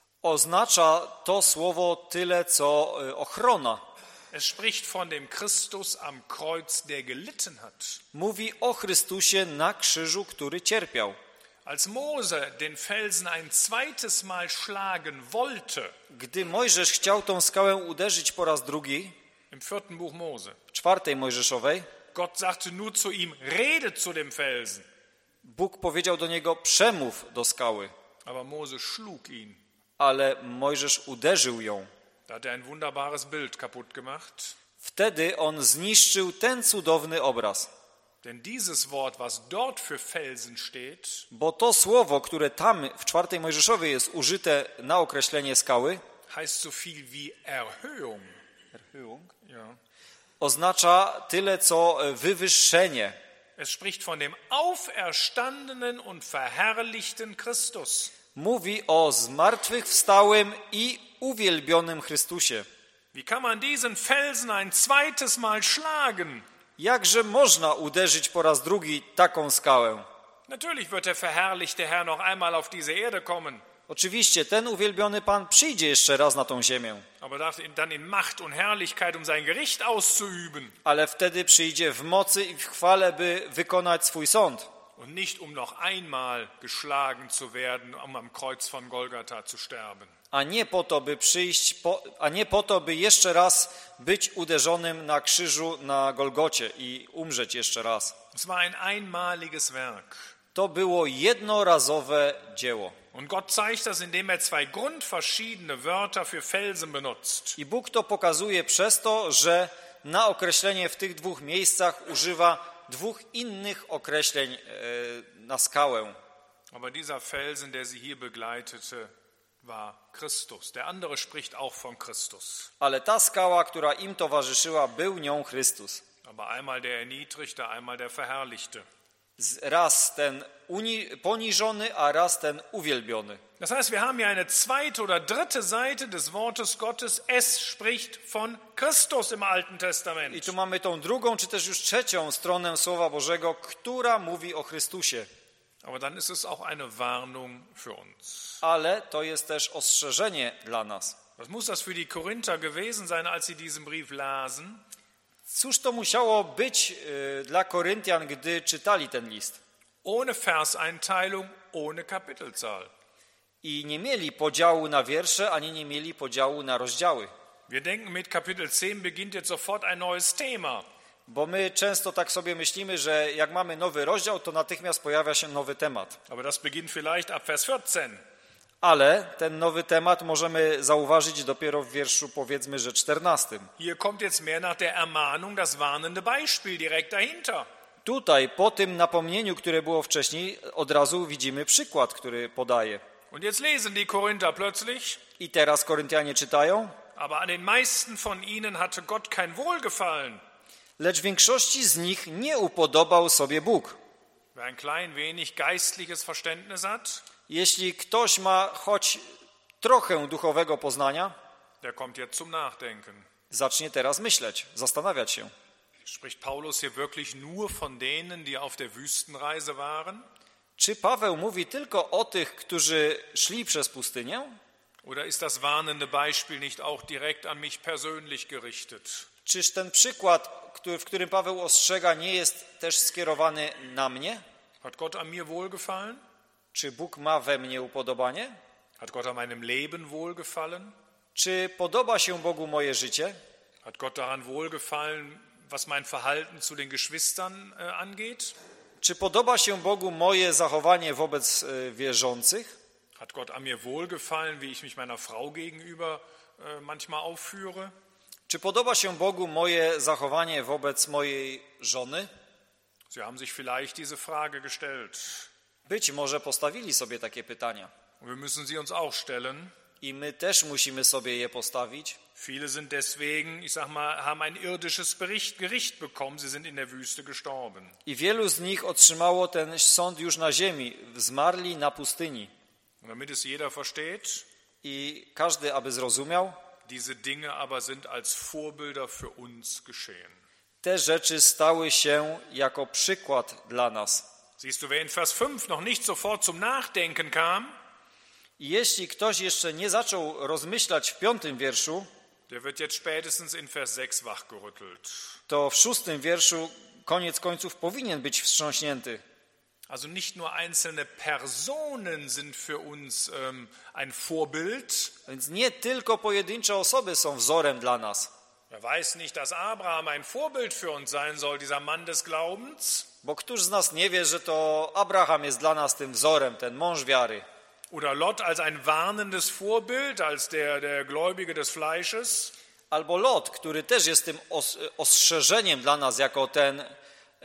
Oznacza to słowo tyle, co ochrona. Es spricht von dem Christus am Kreuz, der gelitten hat. Mówi o Chrystusie na krzyżu, który cierpiał. Als Mose den Felsen ein zweites Mal schlagen wollte, gdy Mojżesz chciał tą skałę uderzyć po raz drugi, im vierten Buch Mose, w czwartej Mojżeszowej, Gott sagte nur zu ihm, rede zu dem Felsen. Bóg powiedział do niego, przemów do skały. Aber Mose schlug ihn. Ale Mojżesz uderzył ją. Da hat er ein wunderbares Bild kaputt gemacht. Wtedy on zniszczył ten cudowny obraz. Denn dieses Wort, was dort für Felsen steht, bo to słowo, które tam w czwartej Mojżeszowej jest użyte na określenie skały, heißt so viel wie Erhöhung. Erhöhung? Ja. Oznacza tyle, co wywyższenie. Es spricht von dem auferstandenen und verherrlichten Christus. Mówi o zmartwychwstałym i uwielbionym Chrystusie. Wie kann man diesen Felsen ein zweites Mal schlagen? Jakże można uderzyć po raz drugi taką skałę? Natürlich wird der verherrlichte Herr noch einmal auf diese Erde kommen. Oczywiście ten uwielbiony Pan przyjdzie jeszcze raz na tą ziemię. Aber dann in Macht und Herrlichkeit, um sein Gericht auszuüben. Ale wtedy przyjdzie w mocy i w chwale, by wykonać swój sąd. Und nicht um noch einmal geschlagen zu werden, um am Kreuz von Golgatha zu sterben. A nie po to, by przyjść, po, a nie po to, by jeszcze raz być uderzonym na krzyżu na Golgocie i umrzeć jeszcze raz. Es war ein einmaliges Werk. To było jednorazowe dzieło. Und Gott zeigt das, indem er zwei grundverschiedene Wörter für Felsen benutzt. I Bóg to pokazuje przez to, że na określenie w tych dwóch miejscach używa dwóch innych określeń e, na skałę. Aber dieser Felsen, der sie hier begleitete, war Christus. Der andere spricht auch von Christus. Ale ta skała, która im towarzyszyła, był nią Chrystus. Aber einmal der Erniedrigte, einmal der Verherrlichte. Raz ten uni- poniżony, a raz ten uwielbiony. Das heißt, wir haben hier eine zweite oder dritte Seite des Wortes Gottes. Es spricht von Christus im Alten I Testament. tu mamy tą drugą, czy też już trzecią stronę Słowa Bożego, która mówi o Chrystusie. Aber dann ist es auch eine Warnung für uns. Ale to jest też ostrzeżenie dla nas. Was muss das für die Korinther gewesen sein, als sie diesen Brief lasen? Cóż to musiało być y, dla Koryntian, gdy czytali ten list? Ohne Verseinteilung, ohne Kapitelzahl. I nie mieli podziału na wiersze, ani nie mieli podziału na rozdziały. Wir denken, mit Kapitel zehn beginnt jetzt sofort ein neues Thema. Bo my często tak sobie myślimy, że jak mamy nowy rozdział, to natychmiast pojawia się nowy temat. Aber das beginnt vielleicht ab Vers vierzehn. Ale ten nowy temat możemy zauważyć dopiero w wierszu, powiedzmy, że czternastym. Hier kommt jetzt mehr nach der Ermahnung das warnende Beispiel direkt dahinter. Tutaj, po tym napomnieniu, które było wcześniej, od razu widzimy przykład, który podaje. Und jetzt lesen die Korinther plötzlich, I teraz Koryntianie czytają: aber an den meisten von ihnen hatte Gott kein Wohlgefallen. lecz większości z nich nie upodobał sobie Bóg. Wer ein klein wenig geistliches Verständnis hat, Jeśli ktoś ma choć trochę duchowego poznania, der kommt jetzt zum Nachdenken. zacznie teraz myśleć, zastanawiać się. Spricht Paulus hier wirklich nur von denen, die auf der Wüstenreise waren? Czy Paweł mówi tylko o tych, którzy szli przez pustynię? Oder ist das warnende Beispiel nicht auch direkt an mich persönlich gerichtet? Czyż ten przykład, który, w którym Paweł ostrzega, nie jest też skierowany na mnie? Hat Gott an mir wohlgefallen? Czy Bóg ma we mnie upodobanie? Hat Gott an meinem Leben wohlgefallen? Czy podoba się Bogu moje życie? Hat Gott daran wohlgefallen, was mein Verhalten zu den Geschwistern äh, angeht? Czy podoba się Bogu moje zachowanie wobec e, wierzących? Hat Gott an mir wohlgefallen, wie ich mich meiner Frau gegenüber äh, manchmal aufführe? Czy podoba się Bogu moje zachowanie wobec mojej żony? Sie haben sich vielleicht diese Frage gestellt. Być może postawili sobie takie pytania. Und wir müssen sie uns auch stellen. I my też musimy sobie je postawić. Viele sind deswegen, ich sag mal, haben ein irdisches Bericht, Gericht bekommen. Sie sind in der Wüste gestorben. I wielu z nich otrzymało ten sąd już na ziemi. Zmarli na pustyni. Und damit es jeder versteht, I każdy, aby zrozumiał, diese Dinge aber sind als Vorbilder für uns geschehen. te rzeczy stały się jako przykład dla nas. Siehst du, wer in Vers fünf noch nicht sofort zum Nachdenken kam, I jeśli ktoś jeszcze nie zaczął rozmyślać w piątym wierszu, der wird jetzt spätestens in Vers sechs wachgerüttelt. to w szóstym wierszu koniec końców powinien być wstrząśnięty. Also nicht nur einzelne Personen sind für uns ähm, ein Vorbild. Więc nie tylko pojedyncze osoby są wzorem dla nas. Wer weiß nicht, dass Abraham ein Vorbild für uns sein soll, dieser Mann des Glaubens? Bo któż z nas nie wie, że to Abraham jest dla nas tym wzorem, ten mąż wiary. Oder Lot als ein warnendes Vorbild, als der, der Gläubige des Fleisches? Albo Lot, który też jest tym os- ostrzeżeniem dla nas jako ten e,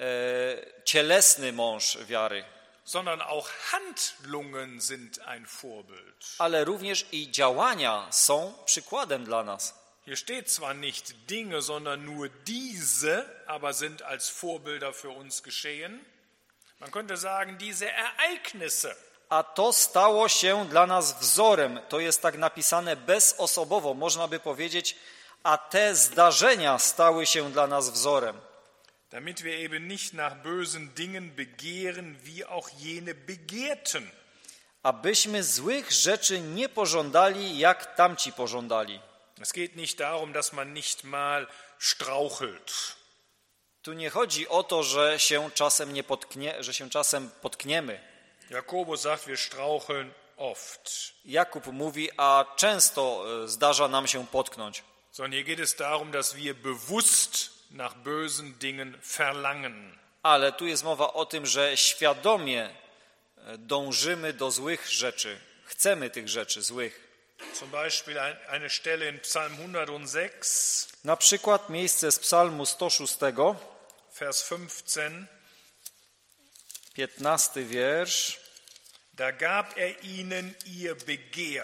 cielesny mąż wiary. Sondern auch Handlungen sind ein Vorbild. Ale również i działania są przykładem dla nas. Hier steht zwar nicht Dinge, sondern nur diese, aber sind als Vorbilder für uns geschehen. Man könnte sagen, diese Ereignisse. A to stało się dla nas wzorem. To jest tak napisane bezosobowo. Można by powiedzieć, a te zdarzenia stały się dla nas wzorem. Damit wir eben nicht nach bösen Dingen begehren, wie auch jene begehrten. Abyśmy złych rzeczy nie pożądali, jak tamci pożądali. Es geht nicht darum, dass man nicht mal strauchelt. Tu nie chodzi o to, że się czasem nie potknie, że się czasem potkniemy. Jakobus sagt, wir straucheln oft. Jakub mówi, a często zdarza nam się potknąć. Sondern hier geht es darum, dass wir bewusst nach bösen Dingen verlangen. Ale tu jest mowa o tym, że świadomie dążymy do złych rzeczy. Chcemy tych rzeczy złych. Zum Beispiel eine Stelle in Psalm hundertsechs, Na przykład miejsce z Psalmu sto sześć, Vers fünfzehn. piętnasty wiersz. Da gab er ihnen ihr Begehr.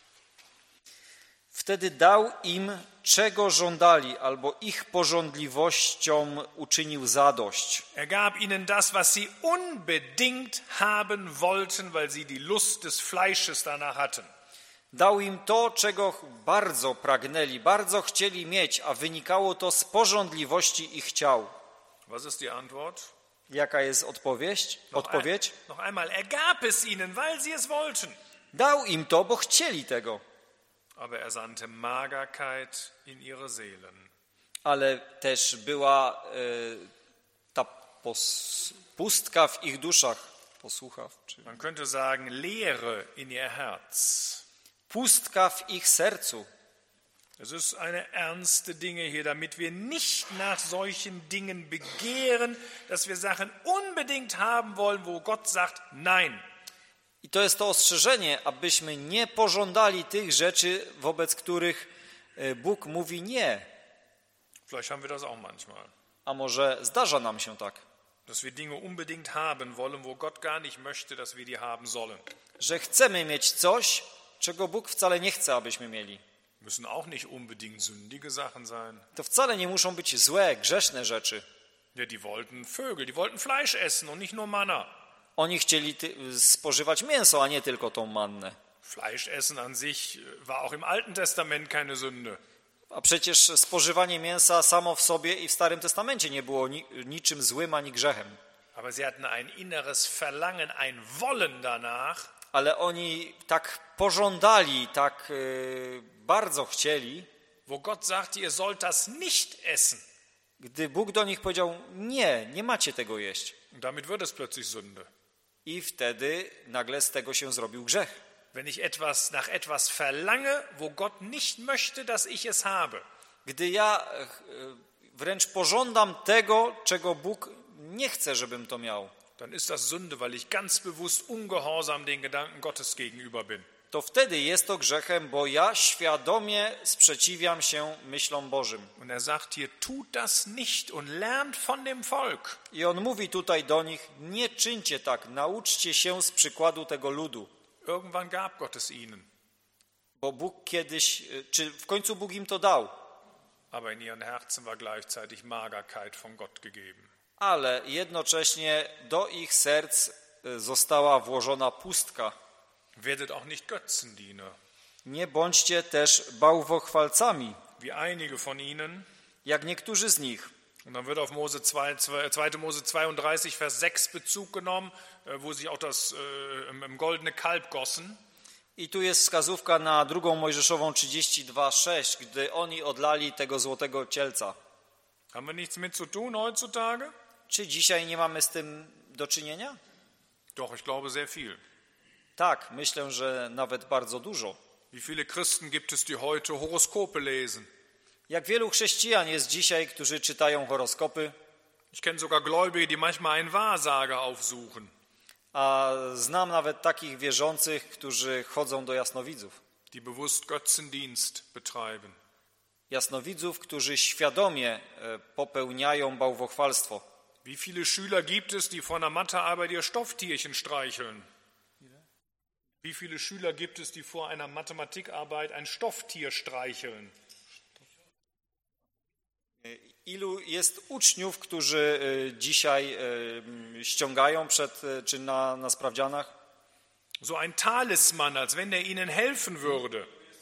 Wtedy dał im, czego żądali, albo ich pożądliwościom uczynił zadość. Er gab ihnen das, was sie unbedingt haben wollten, weil sie die Lust des Fleisches danach hatten. Dał im to, czego bardzo pragnęli, bardzo chcieli mieć, a wynikało to z pożądliwości ich ciał. Was ist die Antwort? Jaka jest odpowiedź? Odpowiedź? Noch, ein, noch einmal, er gab es ihnen, weil sie es wollten. Dał im to, bo chcieli tego. Aber er sandte Magerkeit in ihre Seelen. Ale też była y, ta pos, pustka w ich duszach. Posłucha. Czy... Man könnte sagen, Leere in ihr Herz. Pustka w ich sercu. Es ist eine ernste Dinge hier, damit wir nicht nach solchen Dingen begehren, dass wir Sachen unbedingt haben wollen, wo Gott sagt, nein. I to jest to ostrzeżenie, abyśmy nie pożądali tych rzeczy, wobec których Bóg mówi nie. Vielleicht haben wir das auch manchmal. A może zdarza nam się tak, Dass wir Dinge unbedingt haben wollen, wo Gott gar nicht möchte, dass wir die haben sollen. że chcemy mieć coś, czego Bóg wcale nie chce, abyśmy mieli. Müssen auch nicht unbedingt sündige Sachen sein. To wcale nie muszą być złe, grzeszne rzeczy. Ja, die wollten Vögel, die wollten Fleisch essen und nicht nur Manna. Oni chcieli ty- spożywać mięso, a nie tylko tą mannę. Fleisch essen an sich war auch im Alten Testament keine Sünde. A przecież spożywanie mięsa samo w sobie i w Starym Testamencie nie było ni- niczym złym ani grzechem. Aber sie hatten ein inneres Verlangen, ein Wollen danach, Ale oni tak pożądali, tak y, bardzo chcieli, wo Gott sagte, ihr sollt das nicht essen. gdy Bóg do nich powiedział, nie, nie macie tego jeść. Und damit wird es plötzlich Sünde. I wtedy nagle z tego się zrobił grzech. Wenn ich etwas nach etwas verlange, wo Gott nicht möchte, dass ich es habe, Gdy ja e, wręcz pożądam tego, czego Bóg nie chce, żebym to miał, dann ist das Sünde, weil ich ganz bewusst ungehorsam den Gedanken Gottes gegenüber bin. to wtedy jest to grzechem, bo ja świadomie sprzeciwiam się myślom Bożym. Und er sagt hier, tut das nicht und lernt von dem Volk. I on mówi tutaj do nich, nie czyńcie tak, nauczcie się z przykładu tego ludu. Irgendwann gab Gott es ihnen, Bo Bóg kiedyś, czy w końcu Bóg im to dał, aber in ihren Herzen war gleichzeitig Magerkeit von Gott gegeben. ale jednocześnie do ich serc została włożona pustka. Werdet auch nicht Götzendiener, Nie bądźcie też bałwochwalcami, wie einige von ihnen. jak niektórzy z nich. Und dann wird auf Mose zwei, zwei, zweite Mose zweiunddreißig, Vers sechs Bezug genommen, wo sich auch das äh, im, im goldene Kalb gossen. I tu jest wskazówka na drugą Mojżeszową trzydzieści dwa sześć, gdy oni odlali tego złotego cielca. Haben wir nichts mit zu tun heutzutage? Czy dzisiaj nie mamy z tym do czynienia? Doch, ich glaube sehr viel. Tak, myślę, że nawet bardzo dużo. Wie viele Christen gibt es, die heute Horoskope lesen? Jak wielu chrześcijan jest dzisiaj, którzy czytają horoskopy, Ich kenne sogar Gläubige, die manchmal einen Wahrsager aufsuchen. a znam nawet takich wierzących, którzy chodzą do jasnowidzów. Die bewusst Götzendienst betreiben. Jasnowidzów, którzy świadomie popełniają bałwochwalstwo. Wie viele Schüler gibt es, die vor einer Mathearbeit ihr Stofftierchen streicheln? Wie viele Schüler gibt es, die vor einer Mathematikarbeit ein Stofftier streicheln? Ilu jest uczniów, którzy dzisiaj ściągają przed, czy na, na sprawdzianach? So ein Talisman, als wenn er ihnen helfen würde.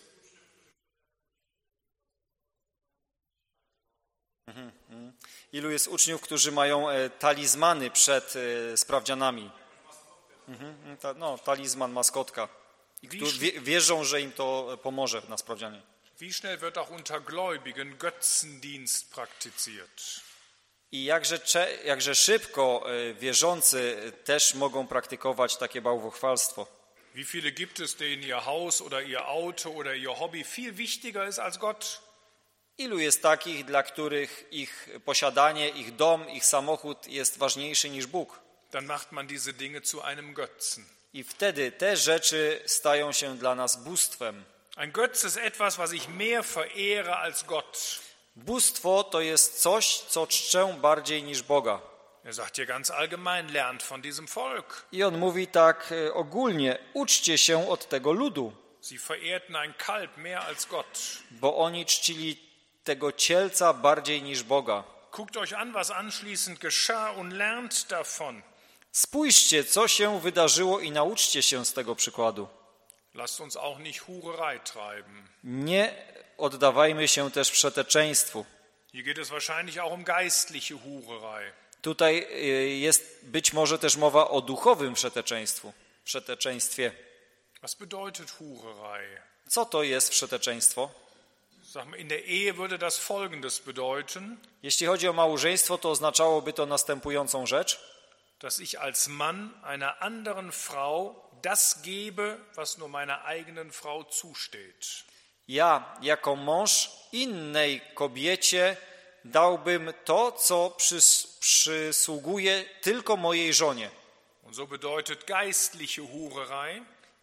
Ilu jest uczniów, którzy mają talizmany przed sprawdzianami? No, talizman, maskotka. I którzy wierzą, że im to pomoże na sprawdzianie. Wie schnell wird auch unter Gläubigen Götzendienst praktiziert? I jakże, cze, jakże szybko wierzący też mogą praktykować takie bałwochwalstwo. Wie viele gibt es, denen ihr Haus oder ihr Auto oder ihr Hobby viel wichtiger ist als Gott? Ilu jest takich, dla których ich posiadanie, ich dom, ich samochód jest ważniejszy niż Bóg? Dann macht man diese Dinge zu einem Götzen. I wtedy te rzeczy stają się dla nas bóstwem. Ein Götze ist etwas, was ich mehr verehre als Gott. Bóstwo to jest coś, co czczę bardziej niż Boga. Er sagt hier ganz allgemein, lernt von diesem Volk. I on mówi tak ogólnie, uczcie się od tego ludu, Sie verehrten ein Kalb mehr als Gott. bo oni czcili tego cielca bardziej niż Boga. Guckt euch an, was anschließend geschah und lernt davon. Spójrzcie, co się wydarzyło i nauczcie się z tego przykładu. Lasst uns auch nicht Hurerei treiben. Nie oddawajmy się też przeteczeństwu. Hier geht es wahrscheinlich auch um geistliche Hurerei. Tutaj jest być może też mowa o duchowym przeteczeństwu, przeteczeństwie. Was bedeutet Hurerei? Co to jest przeteczeństwo? Sag mal, in der Ehe würde das Folgendes bedeuten, Jeśli chodzi o małżeństwo, to oznaczałoby to następującą rzecz, dass ich als Mann einer anderen Frau das gebe, was nur meiner eigenen Frau zusteht. ja jako mąż innej kobiecie dałbym to, co przys- przysługuje tylko mojej żonie. Und so bedeutet geistliche Hurerei,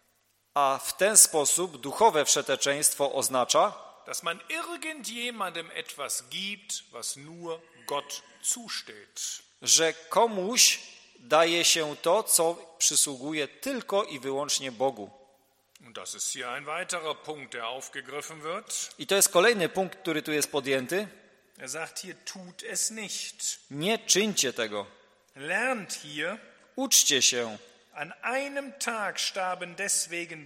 A w ten sposób duchowe przeteczeństwo oznacza, dass man irgendjemandem etwas gibt, was nur Gott zusteht. że komuś daje się to, co przysługuje tylko i wyłącznie Bogu. Und das ist hier ein weiterer Punkt, der aufgegriffen wird. I to jest kolejny punkt, który tu jest podjęty. Er sagt hier, tut es nicht. Nie czyńcie tego. Lernt hier, Uczcie się. an einem Tag starben deswegen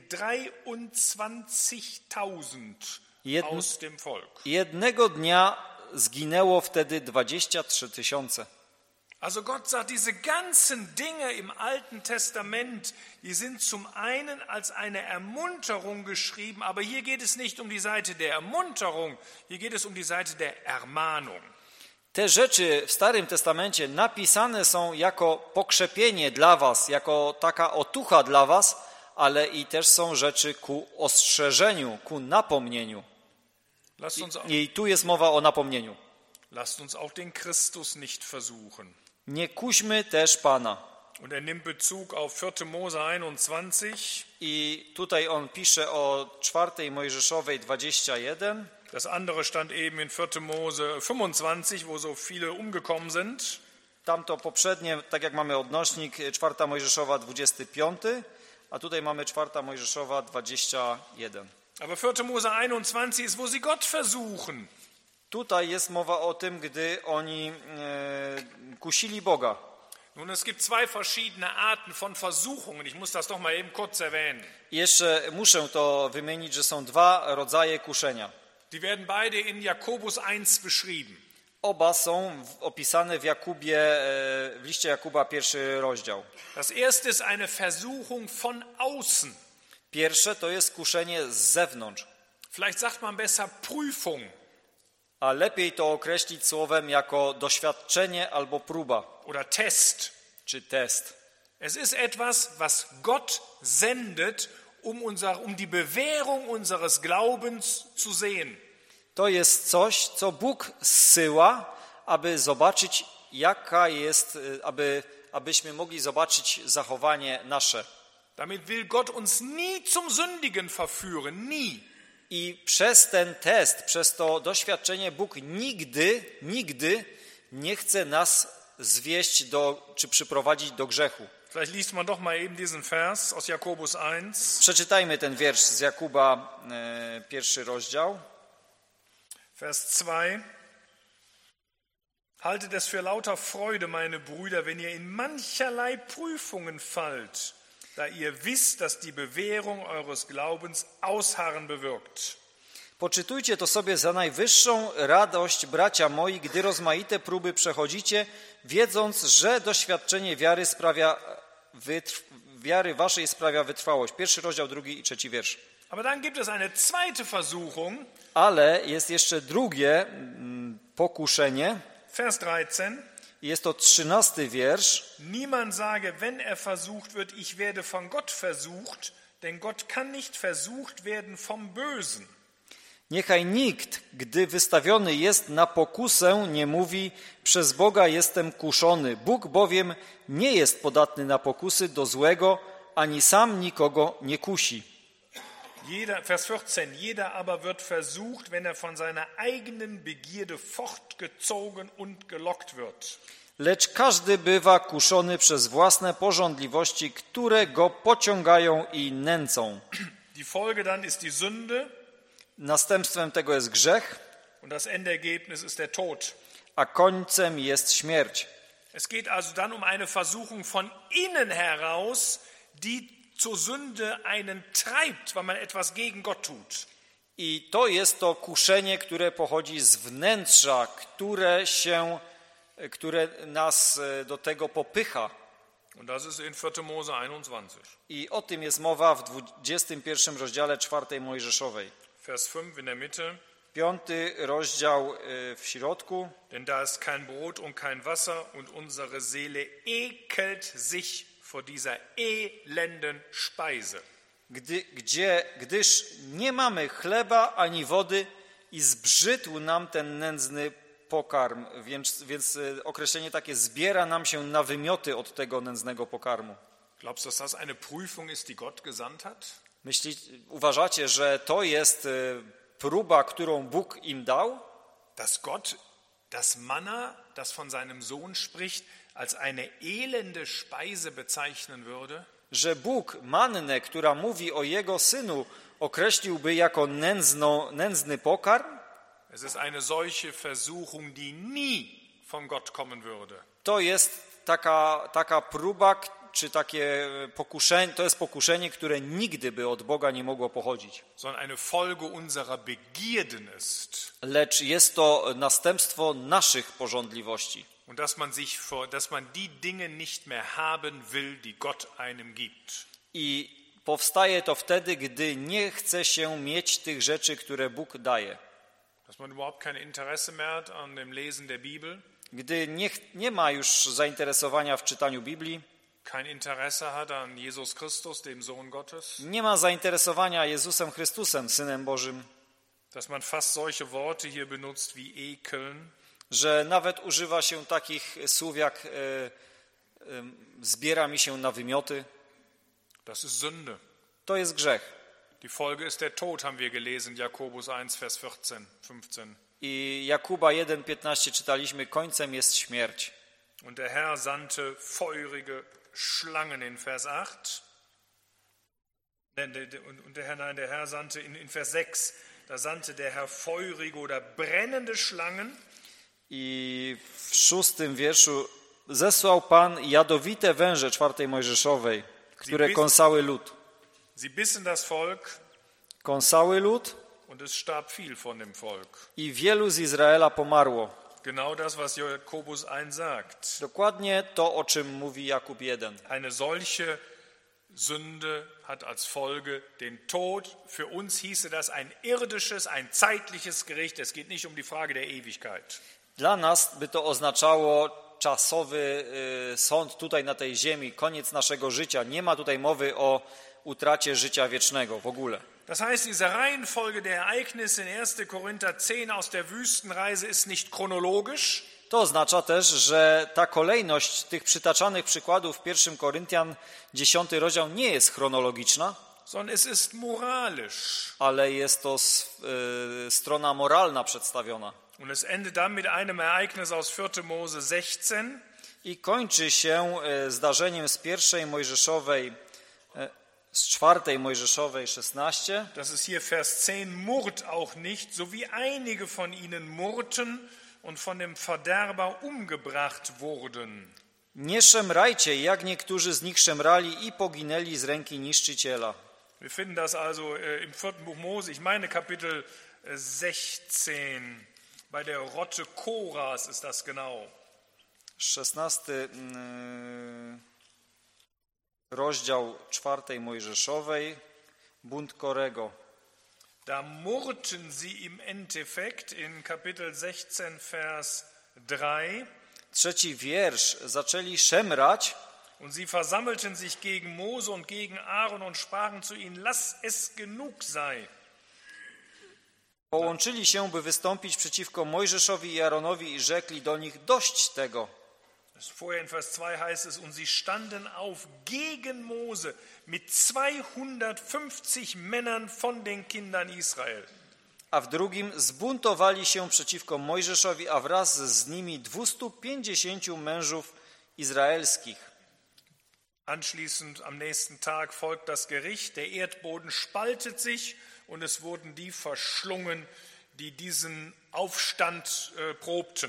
dreiundzwanzigtausend Jedn- aus dem Volk. Jednego dnia zginęło wtedy dwadzieścia trzy tysiące. Also Gott sagt, diese ganzen Dinge im Alten Testament, die sind zum einen als eine Ermunterung geschrieben, aber hier geht es nicht um die Seite der Ermunterung, hier geht es um die Seite der Ermahnung. Te rzeczy w Starym Testamencie napisane są jako pokrzepienie dla was, jako taka otucha dla was, ale i też są rzeczy ku ostrzeżeniu, ku napomnieniu. Lasst uns, auch, I tu jest mowa o napomnieniu. lasst uns auch den Christus nicht versuchen. Nie kuśmy też Pana. Und er nimmt Bezug auf vierte Mose einundzwanzig. I tutaj on pisze o czwartej Mojżeszowej dwadzieścia jeden. Das andere stand eben in vierte Mose fünfundzwanzig, wo so viele umgekommen sind. Tamto poprzednie, tak jak mamy odnośnik, czwarta Mojżeszowa dwudziesty piąty, a tutaj mamy czwarta Mojżeszowa dwadzieścia jeden. Aber vierte Mose einundzwanzig ist, wo sie Gott versuchen. Tutaj jest mowa o tym, gdy oni e, kusili Boga. Nun, es gibt zwei verschiedene Arten von Versuchungen. Ich muss das doch mal eben kurz erwähnen. I jeszcze muszę to wymienić, że są dwa rodzaje kuszenia. Die werden beide in Jakobus eins beschrieben. Oba są w- opisane w Jakubie, e, w liście Jakuba, pierwszy rozdział. Das erste ist eine Versuchung von außen. Pierwsze to jest kuszenie z zewnątrz, Vielleicht sagt man besser Prüfung. a lepiej to określić słowem jako doświadczenie albo próba, Oder Test. czy test. Es ist etwas, was Gott sendet, um, unser, um die Bewährung unseres Glaubens zu sehen. To jest coś, co Bóg zsyła, aby zobaczyć, jaka jest, aby, abyśmy mogli zobaczyć zachowanie nasze. Damit will Gott uns nie zum Sündigen verführen, nie. I przez ten test, przez to doświadczenie Bóg nigdy, nigdy nie chce nas zwieść do, czy przyprowadzić do grzechu. Vielleicht liest man doch mal eben diesen Vers aus Jakobus eins. Przeczytajmy ten wiersz z Jakuba, e, pierwszy rozdział. Vers zwei. Haltet es für lauter Freude, meine Brüder, wenn ihr in mancherlei Prüfungen fallt, da ihr wisst, dass die Bewährung eures Glaubens Ausharren bewirkt. Poczytujcie to sobie za najwyższą radość, bracia moi, gdy rozmaite próby przechodzicie, wiedząc, że doświadczenie wiary sprawia wytrw- wiary waszej sprawia wytrwałość. Pierwszy rozdział, drugi i trzeci wiersz. Aber dann gibt es eine zweite Versuchung, Ale jest jeszcze drugie mm, pokuszenie. Vers dreizehn. Jest to trzynasty wiersz. Niemand sage, wenn er versucht wird, ich werde von Gott versucht, denn Gott kann nicht versucht werden vom Bösen. Niechaj nikt, gdy wystawiony jest na pokusę, nie mówi, przez Boga jestem kuszony. Bóg bowiem nie jest podatny na pokusy do złego, ani sam nikogo nie kusi. Jeder, Vers vierzehn, jeder aber wird versucht, wenn er von seiner eigenen Begierde fortgezogen und gelockt wird. Lecz każdy bywa kuszony przez własne pożądliwości, które go pociągają i nęcą. Die Folge dann ist die Sünde. Następstwem tego jest grzech, Und das Endergebnis ist der Tod. a końcem jest śmierć. Es geht also dann um eine Versuchung von innen heraus, die zur Sünde einen treibt, weil man etwas gegen Gott tut. I to jest to kuszenie, które pochodzi z wnętrza, które się, które nas do tego popycha. Und das ist in vierter Mose einundzwanzig. I o tym jest mowa w dwudziestym pierwszym rozdziale czwartej Mojżeszowej. Vers fünf in der Mitte. Piąty rozdział w środku. Denn da ist kein Brot und kein Wasser und unsere Seele ekelt sich vor dieser elenden Speise. Gdy, gdzie, gdyż nie mamy chleba ani wody i zbrzydł nam ten nędzny pokarm, więc, więc określenie takie zbiera nam się na wymioty od tego nędznego pokarmu. Glaubst du, dass das eine Prüfung ist, die Gott gesandt hat? Myśli, uważacie, że to jest próba, którą Bóg im dał? Dass Gott das Manna, das von seinem Sohn spricht, als eine elende Speise bezeichnen würde? Że Bóg mannę, która mówi o Jego Synu, określiłby jako nędzną, nędzny pokarm? Es ist eine solche Versuchung, die nie von Gott kommen würde. To jest taka, taka próba, czy takie pokuszenie, to jest pokuszenie, które nigdy by od Boga nie mogło pochodzić. Sondern eine Folge unserer Begierden ist. Lecz jest to następstwo naszych pożądliwości. Und dass man sich vor, dass man die Dinge nicht mehr haben will, die Gott einem gibt. I powstaje to wtedy, gdy nie chce się mieć tych rzeczy, które Bóg daje. Dass man überhaupt kein Interesse mehr hat an dem Lesen der Bibel. Gdy nie, nie ma już zainteresowania w czytaniu Biblii, Kein Interesse hat an Jesus Christus, dem Sohn Gottes. nie ma zainteresowania Jezusem Chrystusem, Synem Bożym, Dass man fast solche Worte hier benutzt wie ekeln. że nawet używa się takich słów jak e, e, zbiera mi się na wymioty. Das ist Sünde. To jest grzech. Die Folge ist der Tod, haben wir gelesen, Jakobus eins, Vers vierzehn, fünfzehn. I Jakuba jeden piętnaście czytaliśmy, końcem jest śmierć. Und der Herr sandte feurige Schlangen in Vers acht. Und der Herr, nein, der Herr sandte in, in Vers sechs, da sandte der Herr feurige oder brennende Schlangen. I w szóstym wierszu zesłał Pan jadowite węże czwartej Mojżeszowej, które kąsały lud. Sie bissen das Volk. Kąsały lud. Und es starb viel von dem Volk. I wielu z Izraela pomarło. Genau das, was Jakobus eins sagt. Dokładnie to, o czym mówi Jakub jeden. Eine solche Sünde hat als Folge den Tod. Für uns hieße das ein irdisches, ein zeitliches Gericht. Es geht nicht um die Frage der Ewigkeit. Dla nas by to oznaczało czasowy y, sąd tutaj na tej ziemi, koniec naszego życia. Nie ma tutaj mowy o utracie życia wiecznego w ogóle. Das heißt, diese Reihenfolge der Ereignisse in erster Korinther zehn aus der Wüstenreise ist nicht chronologisch. To oznacza też, że ta kolejność tych przytaczanych przykładów w pierwszym Koryntian dziesiąty rozdział nie jest chronologiczna, sondern es ist moralisch. Ale jest to y, strona moralna przedstawiona. Und es endet dann mit einem Ereignis aus vierter Mose sechzehn. I kończy się y, zdarzeniem z pierwszej Mojżeszowej, y, z czwartej Mojżeszowej szesnaście. Das ist hier Vers zehn, murrt auch nicht, so wie einige von ihnen murrten und von dem Verderber umgebracht wurden. Nie szemrajcie, jak niektórzy z nich szemrali i poginęli z ręki niszczyciela. Wir finden das also äh, im vierten Buch Mose, ich meine Kapitel äh, sechzehn, bei der Rotte Koras ist das genau. szesnasty yy, rozdział czwartej Mojżeszowej, bunt Korego. Da murrten sie im Endeffekt in Kapitel sechzehn, Vers drei. Trzeci wiersz. Zaczęli szemrać Und sie versammelten sich gegen Mose und gegen Aaron und sprachen zu ihnen, lass es genug sein. Połączyli się, by wystąpić przeciwko Mojżeszowi i Aaronowi i rzekli do nich, dość tego. Vorher in Vers zwei heißt es, und sie standen auf gegen Mose mit zweihundertfünfzig Männern von den Kindern Israel. A w drugim zbuntowali się przeciwko Mojżeszowi, a wraz z nimi dwustu pięćdziesięciu mężów izraelskich. Anschließend am nächsten Tag folgt das Gericht, der Erdboden spaltet sich und es wurden die verschlungen, die diesen Aufstand äh, probten.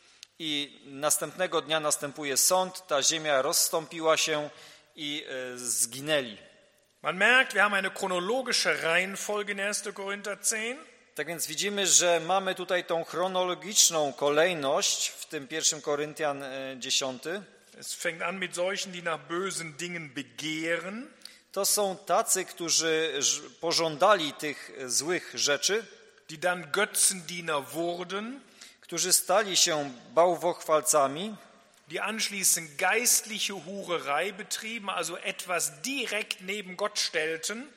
I następnego dnia następuje sąd, ta ziemia rozstąpiła się i e, zginęli. Man merkt, wir haben eine chronologische Reihenfolge in erster Korinther zehn. Tak więc widzimy, że mamy tutaj tą chronologiczną kolejność w tym pierwszym Koryntian dziesiąty. Es fängt an mit solchen, die nach bösen Dingen begehren. To są tacy, którzy pożądali tych złych rzeczy, die dann Götzendiener wurden, którzy stali się bałwochwalcami, die anschließend geistliche Hurerei betrieben, also etwas direkt neben Gott stellten,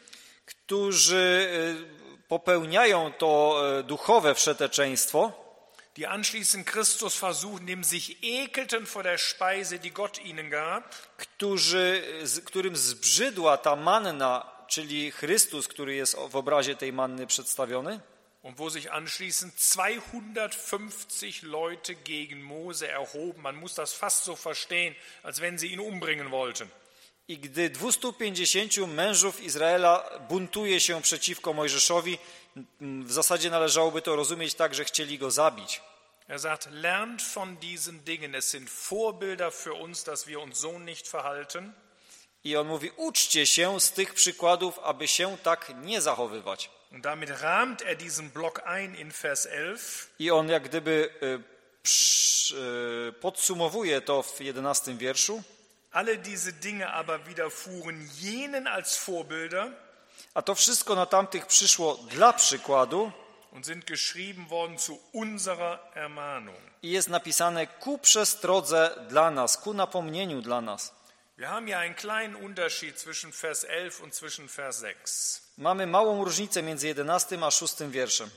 którzy popełniają to duchowe wszeteczeństwo, die anschließend Christus versuchten, dem sich ekelten vor der Speise, die Gott ihnen gab, którzy, którym zbrzydła ta manna, czyli Chrystus, który jest w obrazie tej manny przedstawiony, und wo sich anschließend zweihundertfünfzig Leute gegen Mose erhoben. Man muss das fast so verstehen, als wenn sie ihn umbringen wollten. I gdy dwustu pięćdziesięciu mężów Izraela buntuje się przeciwko Mojżeszowi, w zasadzie należałoby to rozumieć tak, że chcieli go zabić. Er sagt, lernt von diesen Dingen, es sind Vorbilder für uns, dass wir uns so nicht verhalten. I on mówi, uczcie się z tych przykładów, aby się tak nie zachowywać. Und damit rahmt er diesen Block ein in Vers elf. I on jak gdyby y, psz, y, podsumowuje to w jedenastym wierszu. Alle diese Dinge aber widerfuhren jenen als Vorbilder. A to wszystko na tamtych przyszło dla przykładu. Und sind geschrieben worden zu unserer Ermahnung. I jest napisane ku przestrodze dla nas, ku napomnieniu dla nas. Wir haben ja einen kleinen Unterschied zwischen Vers elf und zwischen Vers sechs. Mamy małą różnicę między jedenastym a szóstym wierszem.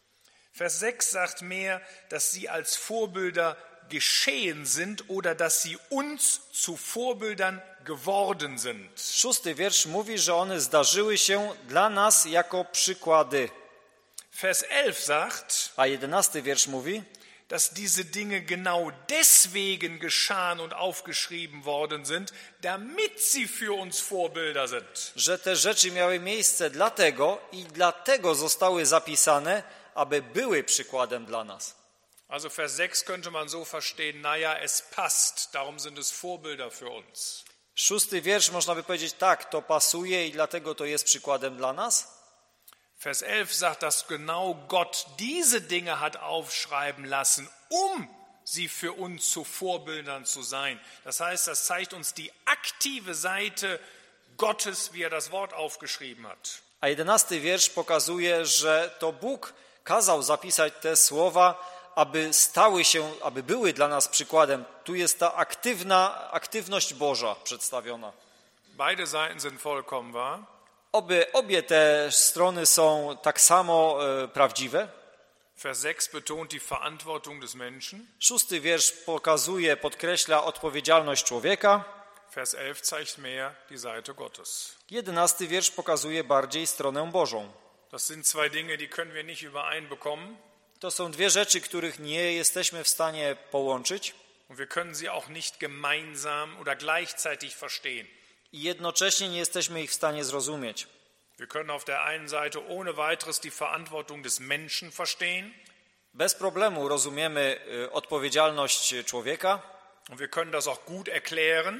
Vers sechs sagt mehr, dass sie als Vorbilder geschehen sind oder dass sie uns zu Vorbildern geworden sind. Szósty wiersz mówi, że one zdarzyły się dla nas jako przykłady. Vers elf sagt, A jedenasty wiersz mówi, dass diese Dinge genau deswegen geschahen und aufgeschrieben worden sind, damit sie für uns Vorbilder sind. że te rzeczy miały miejsce dlatego i dlatego zostały zapisane, aby były przykładem dla nas. Also Vers sechs könnte man so verstehen, naja, es passt, darum sind es Vorbilder für uns. Szósty wiersz można by powiedzieć, tak, to pasuje i dlatego to jest przykładem dla nas. Vers elf sagt, dass genau Gott diese Dinge hat aufschreiben lassen, um sie für uns zu Vorbildern zu sein. Das heißt, das zeigt uns die aktive Seite Gottes, wie er das Wort aufgeschrieben hat. A jedenasty wiersz pokazuje, że to Bóg kazał zapisać te słowa, aby stały się, aby były dla nas przykładem. Tu jest ta aktywna, aktywność Boża przedstawiona. Beide Seiten sind vollkommen wahr. Obie, obie te strony są tak samo e, prawdziwe. Vers sechs betont die Verantwortung des Menschen. Szósty wiersz pokazuje, podkreśla odpowiedzialność człowieka. Vers elf zeigt mehr die Seite Gottes. Jedenasty wiersz pokazuje bardziej stronę Bożą. Das sind zwei Dinge, die können wir nicht übereinbekommen. To są dwie rzeczy, których nie jesteśmy w stanie połączyć. Und wir können sie auch nicht gemeinsam oder gleichzeitig verstehen. I jednocześnie nie jesteśmy ich w stanie zrozumieć. Wir können auf der einen Seite ohne weiteres die Verantwortung des Menschen verstehen. Bez problemu rozumiemy odpowiedzialność człowieka. Und wir können das auch gut erklären.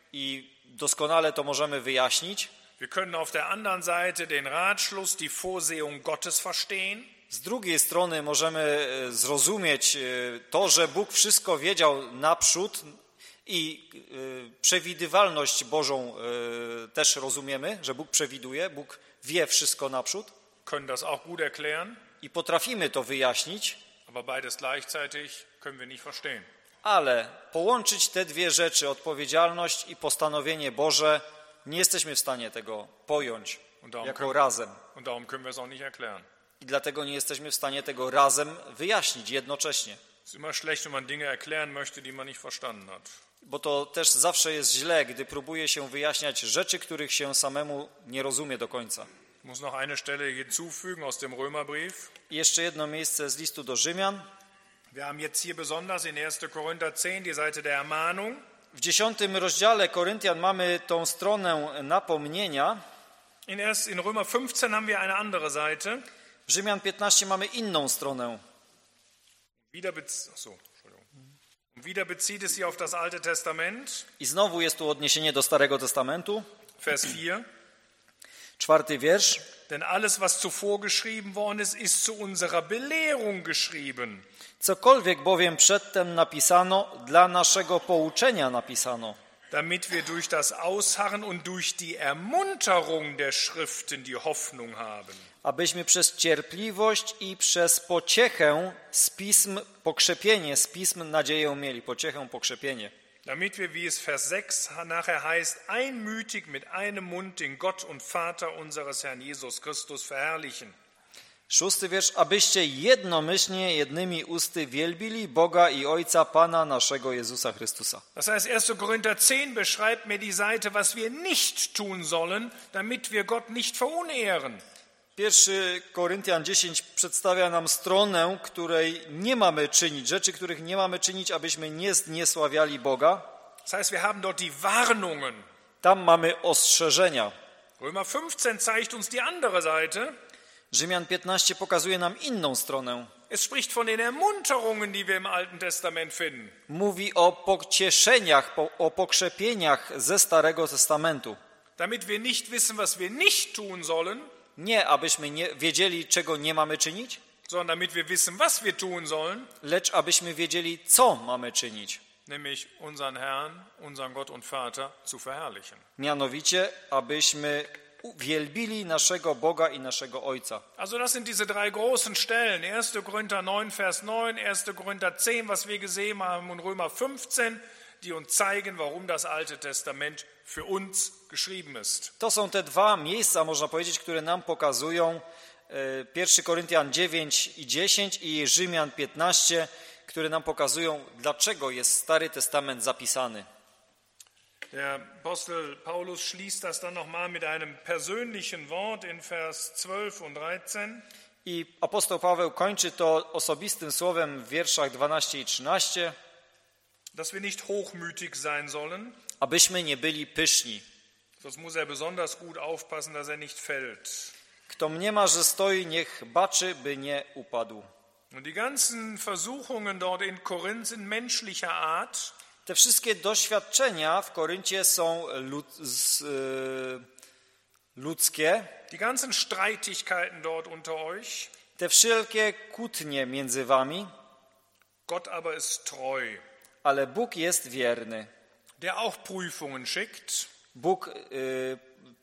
I doskonale to możemy wyjaśnić. Wir können auf der anderen Seite den Ratschluss, die Vorsehung Gottes verstehen. Z drugiej strony możemy zrozumieć to, że Bóg wszystko wiedział naprzód i przewidywalność Bożą też rozumiemy, że Bóg przewiduje, Bóg wie wszystko naprzód. Können das auch gut erklären. I potrafimy to wyjaśnić. Aber beides gleichzeitig können wir nicht verstehen. Ale połączyć te dwie rzeczy, odpowiedzialność i postanowienie Boże, nie jesteśmy w stanie tego pojąć jako razem. Und darum können wir es auch nicht erklären. I dlatego nie jesteśmy w stanie tego razem wyjaśnić jednocześnie. Es ist immer schlecht, wenn man Dinge erklären möchte, die man nicht verstanden hat. Bo to też zawsze jest źle, gdy próbuje się wyjaśniać rzeczy, których się samemu nie rozumie do końca. Ich muss noch eine Stelle hinzufügen aus dem Römerbrief. I jeszcze jedno miejsce z listu do Rzymian. Wir haben jetzt hier besonders in erster Korinther zehn die Seite der Ermahnung. W dziesiątym rozdziale Koryntian mamy tą stronę napomnienia. In, erst, in Römer fünfzehn haben wir eine andere Seite. W Rzymian piętnaście mamy inną stronę. Wieder, bez, so, Und wieder bezieht es sich auf das Alte Testament. I znowu jest tu odniesienie do Starego Testamentu. Vers vier. Czwarty wiersz. Denn alles, was zuvor geschrieben worden ist, ist zu unserer Belehrung geschrieben. Cokolwiek bowiem przedtem napisano, dla naszego pouczenia napisano. Damit wir durch das Ausharren und durch die Ermunterung der Schriften die Hoffnung haben. Abyśmy przez cierpliwość i przez pociechę z pism, pokrzepienie z pism nadzieję mieli. Pociechę, pokrzepienie. Damit wir, wie es Vers sechs nachher heißt, einmütig mit einem Mund den Gott und Vater unseres Herrn Jesus Christus verherrlichen. Szósty wiersz. Abyście jednomyślnie, jednymi usty wielbili Boga i Ojca Pana naszego Jezusa Chrystusa. Das heißt, erster Korinther zehn beschreibt mir die Seite, was wir nicht tun sollen, damit wir Gott nicht verunehren. Pierwszy Koryntian dziesięć przedstawia nam stronę, której nie mamy czynić, rzeczy, których nie mamy czynić, abyśmy nie zniesławiali Boga. Das heißt, wir haben dort die Warnungen. Tam mamy ostrzeżenia. Römer fünfzehn zeigt uns die andere Seite. Rzymian piętnaście pokazuje nam inną stronę. Es spricht von den Ermunterungen, die wir im Alten Testament finden. Mówi o pocieszeniach, o pokrzepieniach ze Starego Testamentu. Damit wir nicht wissen, was wir nicht tun sollen. Nie, abyśmy nie wiedzieli, czego nie mamy czynić, sondern damit wir wissen, was wir tun sollen, lecz abyśmy wiedzieli, co mamy czynić. Nämlich unseren Herrn, unseren Gott und Vater zu verherrlichen. Mianowicie, abyśmy wielbili naszego Boga i naszego Ojca. Also das sind diese drei großen Stellen. erster Korinther neun, Vers neun, erster Korinther zehn, was wir gesehen haben, und Römer fünfzehn, die uns zeigen, warum das Alte Testament für uns geschrieben ist. To są te dwa miejsca, można powiedzieć, które nam pokazują pierwszy Koryntian dziewięć i dziesięć i Rzymian piętnaście, które nam pokazują, dlaczego jest Stary Testament zapisany. Der Apostel Paulus schließt das dann nochmal mit einem persönlichen Wort in Vers zwölf und dreizehn. I apostoł Paweł kończy to osobistym słowem w wierszach dwanaście i trzynaście. Dass wir nicht hochmütig sein sollen. Abyśmy nie byli pyszni. Sonst muss er besonders gut aufpassen, dass er nicht fällt. Kto mniema, że stoi, niech baczy, by nie upadł. Und die ganzen Versuchungen dort in Korinth sind menschlicher Art. Te wszystkie doświadczenia w Koryncie są lud, z, y, ludzkie. Die ganzen Streitigkeiten dort unter euch. Te wszelkie kłótnie między wami. Gott aber ist treu. Ale Bóg jest wierny. Der auch Prüfungen schickt. Bóg y,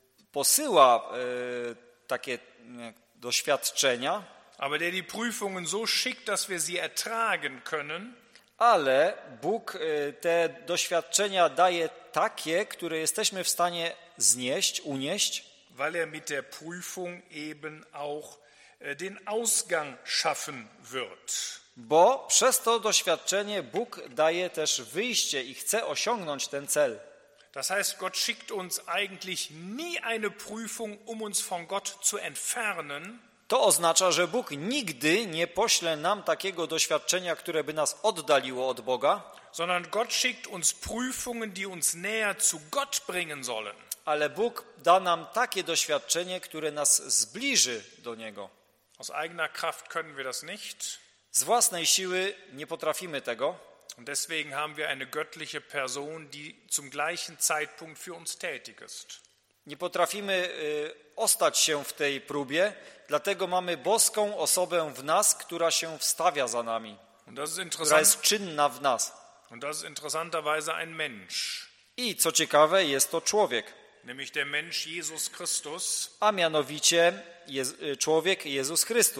posyła y, takie y, doświadczenia. Aber der die Prüfungen so schickt, dass wir sie ertragen können. Ale Bóg y, te doświadczenia daje takie, które jesteśmy w stanie znieść, unieść. Weil er mit der Prüfung eben auch den Ausgang schaffen wird. Bo przez to doświadczenie Bóg daje też wyjście i chce osiągnąć ten cel. Das heißt, Gott schickt uns eigentlich nie eine Prüfung, um uns von Gott zu entfernen. To oznacza, że Bóg nigdy nie pośle nam takiego doświadczenia, które by nas oddaliło od Boga. Sondern Gott schickt uns Prüfungen, die uns näher zu Gott bringen sollen. Ale Bóg da nam takie doświadczenie, które nas zbliży do Niego. Aus eigener Kraft können wir das nicht. Z własnej siły nie potrafimy tego. Und deswegen haben wir eine göttliche Person, die zum gleichen Zeitpunkt für uns tätig ist. Nie potrafimy y, ostać się w tej próbie, dlatego mamy boską osobę w nas, która się wstawia za nami, Und das ist która jest interessant. czynna w nas. Und das ist interessanterweise ein Mensch, I co ciekawe, jest to człowiek, nämlich der Mensch Jesus Christus. a mianowicie Jez- człowiek Jezus Chrystus.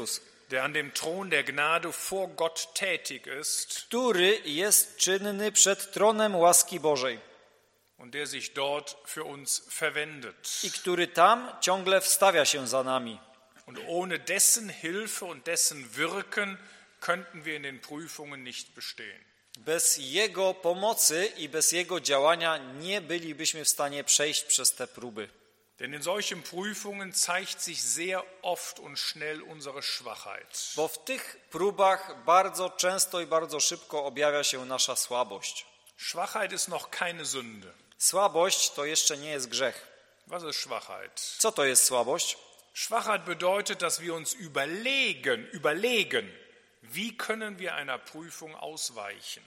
der an dem Thron der Gnade vor Gott tätig ist który jest czynny przed tronem łaski Bożej und der sich dort für uns verwendet. i który tam ciągle wstawia się za nami. Und ohne dessen Hilfe und dessen Wirken könnten wir in den Prüfungen nicht bestehen. Bez Jego pomocy i bez Jego działania nie bylibyśmy w stanie przejść przez te próby. Denn in solchen Prüfungen zeigt sich sehr oft und schnell unsere Schwachheit. Bo w tych próbach bardzo często i bardzo szybko objawia się nasza słabość. Schwachheit ist noch keine Sünde. Słabość to jeszcze nie jest grzech. Was ist Schwachheit? Co to jest słabość? Schwachheit bedeutet, dass wir uns überlegen, überlegen, wie können wir einer Prüfung ausweichen.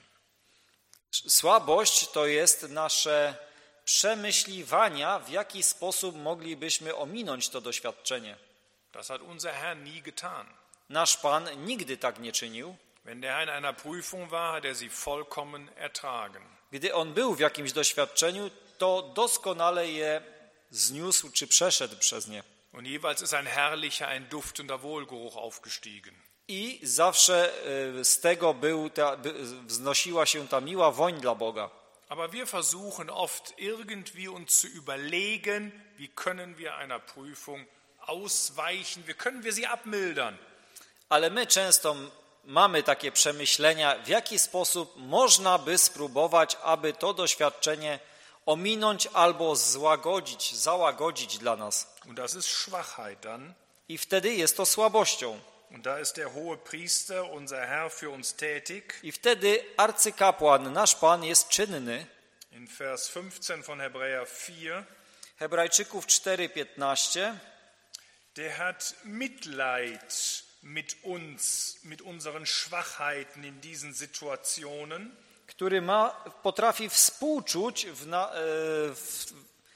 Słabość to jest nasze przemyśliwania, w jaki sposób moglibyśmy ominąć to doświadczenie. Das hat unser Herr nie getan. Nasz Pan nigdy tak nie czynił. Wenn der Herr in einer Prüfung war, hat er sie vollkommen ertragen. Gdy On był w jakimś doświadczeniu, to doskonale je zniósł czy przeszedł przez nie. Und jeweils ist ein herrlicher, ein duftender Wohlgeruch aufgestiegen. I zawsze z tego był ta, wznosiła się ta miła woń dla Boga. Aber wir versuchen oft irgendwie uns zu überlegen, wie können wir einer Prüfung ausweichen, wie können wir sie abmildern. Ale my często mamy takie przemyślenia, w jaki sposób można by spróbować, aby to doświadczenie ominąć albo złagodzić, załagodzić dla nas. Und das ist Schwachheit dann. I wtedy jest to słabością. Und da ist der hohe Priester, unser Herr, für uns tätig. I wtedy arcykapłan, nasz Pan, jest czynny. In Vers fünfzehn von Hebräer vier. Hebrajczyków cztery piętnaście. Der hat Mitleid mit uns, mit unseren Schwachheiten in diesen Situationen. Który ma, potrafi współczuć w, na, w,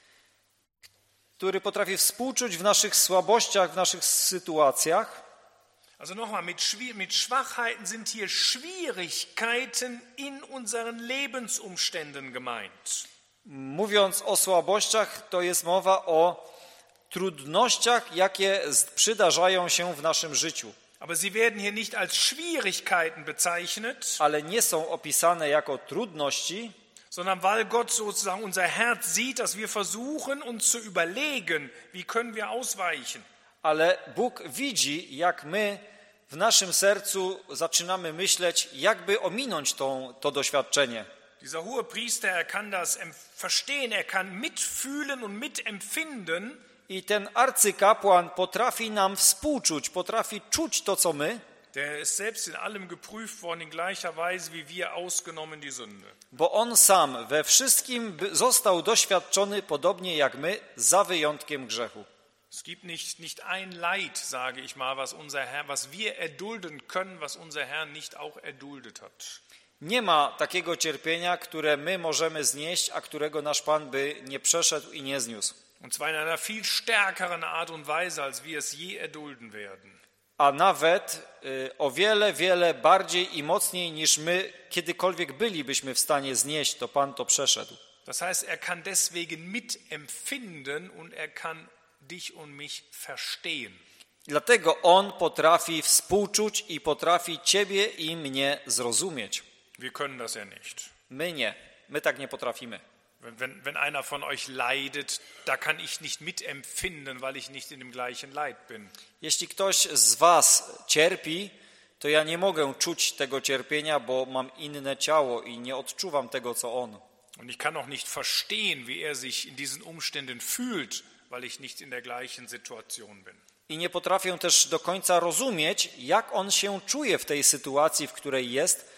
który potrafi współczuć w naszych słabościach, w naszych sytuacjach. Also nochmal, mit, mit Schwachheiten sind hier Schwierigkeiten in unseren Lebensumständen gemeint. Mówiąc o słabościach, to jest mowa o trudnościach, jakie przydarzają się w naszym życiu. Aber sie werden hier nicht als Schwierigkeiten bezeichnet, ale nie są opisane jako trudności, sondern weil Gott sozusagen unser Herz sieht, dass wir versuchen, uns zu überlegen, wie können wir ausweichen. Ale Bóg widzi, jak my w naszym sercu zaczynamy myśleć, jakby ominąć tą, to doświadczenie. Dieser hohe Priester, er kann das verstehen, er kann mitfühlen und mitempfinden. I ten arcykapłan potrafi nam współczuć, potrafi czuć to, co my. Der ist selbst in allem geprüft worden in gleicher Weise wie wir, ausgenommen die Sünde. Bo on sam we wszystkim został doświadczony podobnie jak my, za wyjątkiem grzechu. Es gibt nicht, nicht ein Leid, sage ich mal, was unser Herr, was wir erdulden können, was unser Herr nicht auch erduldet hat. Nie ma takiego cierpienia, które my możemy znieść, a którego nasz Pan by nie przeszedł i nie zniósł. Und zwar in einer viel stärkeren Art und Weise, als wir es je erdulden werden. A nawet y, o wiele, wiele bardziej i mocniej niż my kiedykolwiek bylibyśmy w stanie znieść, to Pan to przeszedł. Das heißt, er kann deswegen mitempfinden und er kann dich und mich verstehen. Dlatego On potrafi współczuć i potrafi ciebie i mnie zrozumieć. Wir können das ja nicht. My nie. My tak nie potrafimy. Wenn, wenn, wenn einer von euch leidet, da kann ich nicht mitempfinden, weil ich nicht in dem gleichen Leid bin. Jeśli ktoś z was cierpi, to ja nie mogę czuć tego cierpienia, bo mam inne ciało i nie odczuwam tego, co on. Und ich kann auch nicht verstehen, wie er sich in diesen Umständen fühlt, weil ich nicht in der gleichen Situation bin. I nie potrafię też do końca rozumieć, jak on się czuje w tej sytuacji, w której jest,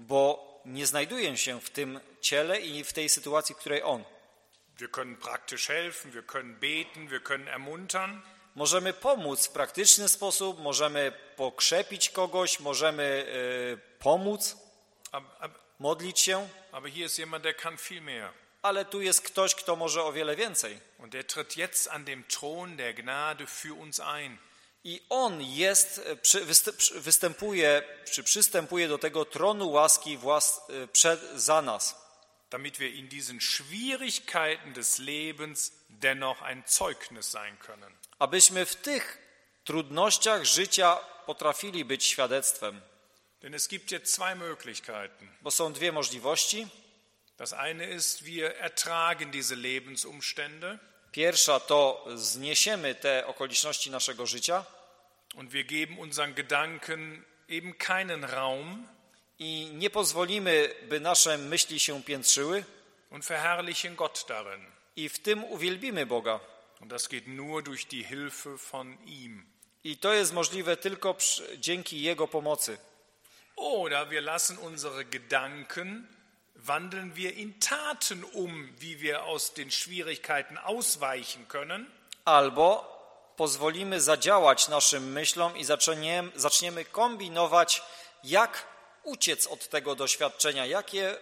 bo nie znajduję się w tym ciele i w tej sytuacji, w której on. Wir können praktisch helfen, wir können beten, wir können ermuntern. Możemy pomóc w praktyczny sposób, możemy pokrzepić kogoś, możemy y, pomóc, modlić się. Aber hier ist jemand, der kann viel mehr. Ale tu jest ktoś, kto może o wiele więcej. Und der tritt jetzt an dem Thron der Gnade für uns ein. I on jest, występuje, czy przystępuje do tego tronu łaski włas, przed, za nas. Damit wir in diesen Schwierigkeiten des Lebens dennoch ein Zeugnis sein können. Abyśmy w tych trudnościach życia potrafili być świadectwem. Denn es gibt jetzt zwei Möglichkeiten. Bo są dwie możliwości. Das eine ist, wir ertragen diese Lebensumstände. Pierwsza to zniesiemy te okoliczności naszego życia Und wir geben unseren Gedanken eben keinen Raum i nie pozwolimy, by nasze myśli się piętrzyły und verherrlichen Gott darin. i w tym uwielbimy Boga. Und das geht nur durch die Hilfe von ihm. I to jest możliwe tylko przy, dzięki Jego pomocy. Oder wir lassen unsere Gedanken, wandeln wir in Taten um, wie wir aus den Schwierigkeiten ausweichen können. Albo pozwolimy zadziałać naszym myślom i zaczniemy, zaczniemy kombinować, jak uciec od tego doświadczenia, jak, je,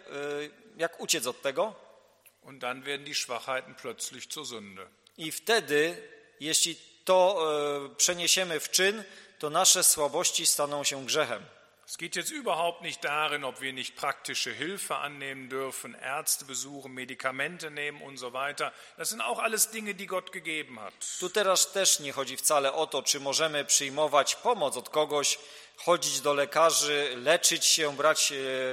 jak uciec od tego. Und dann werden die Schwachheiten plötzlich zur Sünde. I wtedy, jeśli to e, przeniesiemy w czyn, to nasze słabości staną się grzechem. Es geht jetzt überhaupt nicht darin, ob wir nicht praktische Hilfe annehmen dürfen, Ärzte besuchen, Medikamente nehmen und so weiter. Das sind auch alles Dinge, die Gott gegeben hat. Tu teraz też nie chodzi wcale o to, czy możemy przyjmować pomoc od kogoś, chodzić do lekarzy, leczyć się, brać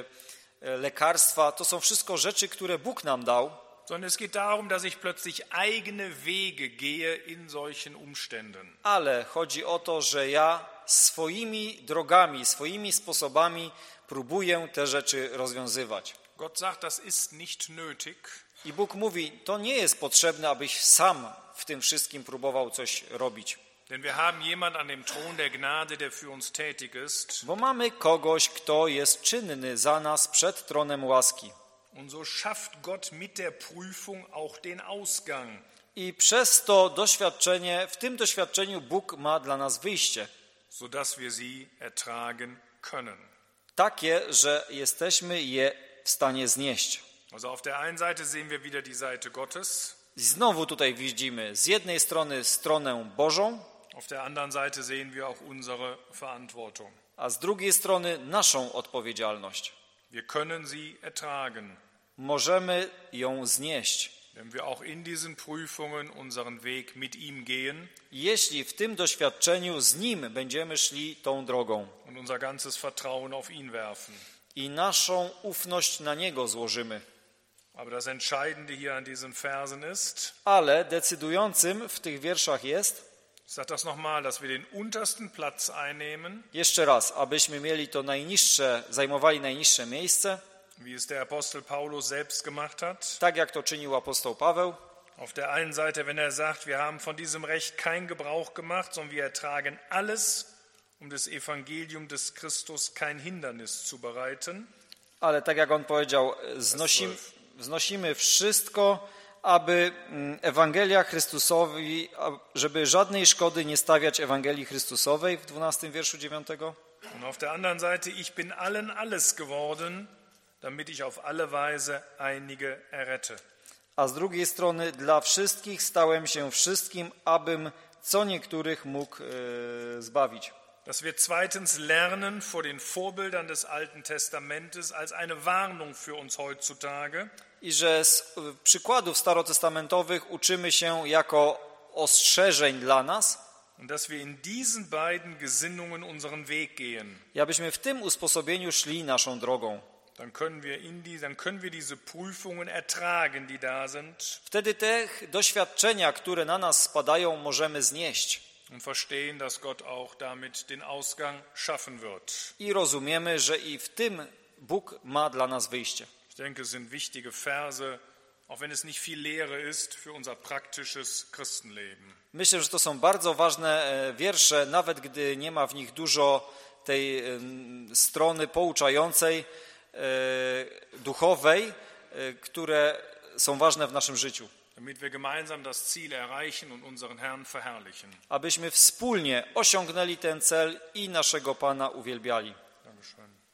e, e, lekarstwa. To są wszystko rzeczy, które Bóg nam dał. Sondern es geht darum, dass ich plötzlich eigene Wege gehe in solchen Umständen. Ale chodzi o to, że ja swoimi drogami, swoimi sposobami próbuję te rzeczy rozwiązywać. Gott sagt, das ist nicht nötig. I Bóg mówi, to nie jest potrzebne, abyś sam w tym wszystkim próbował coś robić. Denn wir haben jemand an dem Thron der Gnade, der für uns tätig ist. Bo mamy kogoś, kto jest czynny za nas przed tronem łaski. Und so schafft Gott mit der Prüfung auch den Ausgang. I przez to doświadczenie, w tym doświadczeniu Bóg ma dla nas wyjście. Sodass wir sie ertragen können. Takie, że jesteśmy je w stanie znieść. Also auf der einen Seite sehen wir wieder die Seite Gottes. I znowu tutaj widzimy z jednej strony stronę Bożą, Auf der anderen Seite sehen wir auch unsere Verantwortung. a z drugiej strony naszą odpowiedzialność. Wir können sie ertragen, Możemy ją znieść. wenn wir auch in diesen Prüfungen unseren Weg mit ihm gehen Jeśli w tym doświadczeniu z Nim będziemy szli tą drogą und unser ganzes Vertrauen auf ihn werfen. i naszą ufność na Niego złożymy. Aber das Entscheidende hier an diesen Versen ist, Ale decydującym w tych wierszach jest, ich sage das nochmal, dass wir den untersten Platz einnehmen, jeszcze raz, abyśmy mieli to najniższe, zajmowali najniższe miejsce, wie es der Apostel Paulus selbst gemacht hat. tak jak to czynił apostoł Paweł. Auf der einen Seite, wenn er sagt, wir haben von diesem Recht keinen Gebrauch gemacht, sondern wir ertragen alles, um das Evangelium des Christus kein Hindernis zu bereiten. Ale tak jak on powiedział, znosimy, znosimy wszystko, aby Ewangelia Chrystusowi, żeby żadnej szkody nie stawiać Ewangelii Chrystusowej w dwunastym wierszu dziewiątego. Und auf der anderen Seite, ich bin allen alles geworden, damit ich auf alle Weise einige errette. A z drugiej strony dla wszystkich stałem się wszystkim, abym co niektórych mógł e, zbawić. Dass wir zweitens lernen vor den Vorbildern des Alten Testamentes als eine Warnung für uns heutzutage. I że z e, przykładów starotestamentowych uczymy się jako ostrzeżeń dla nas. Und dass wir in diesen beiden Gesinnungen unseren Weg gehen. I abyśmy w tym usposobieniu szli naszą drogą. Dann können wir in die, dann können wir diese Prüfungen ertragen, die da sind. Wtedy te doświadczenia, które na nas spadają, możemy znieść. Und verstehen, dass Gott auch damit den Ausgang schaffen wird. I rozumiemy, że i w tym Bóg ma dla nas wyjście. Ich denke, es sind wichtige Verse, auch wenn es nicht viel Lehre ist für unser praktisches Christenleben. Myślę, że to są bardzo ważne wiersze, nawet gdy nie ma w nich dużo tej strony pouczającej, duchowej, które są ważne w naszym życiu. Damit wir gemeinsam das Ziel erreichen und unseren Herrn verherrlichen. Abyśmy wspólnie osiągnęli ten cel i naszego Pana uwielbiali. Dankeschön.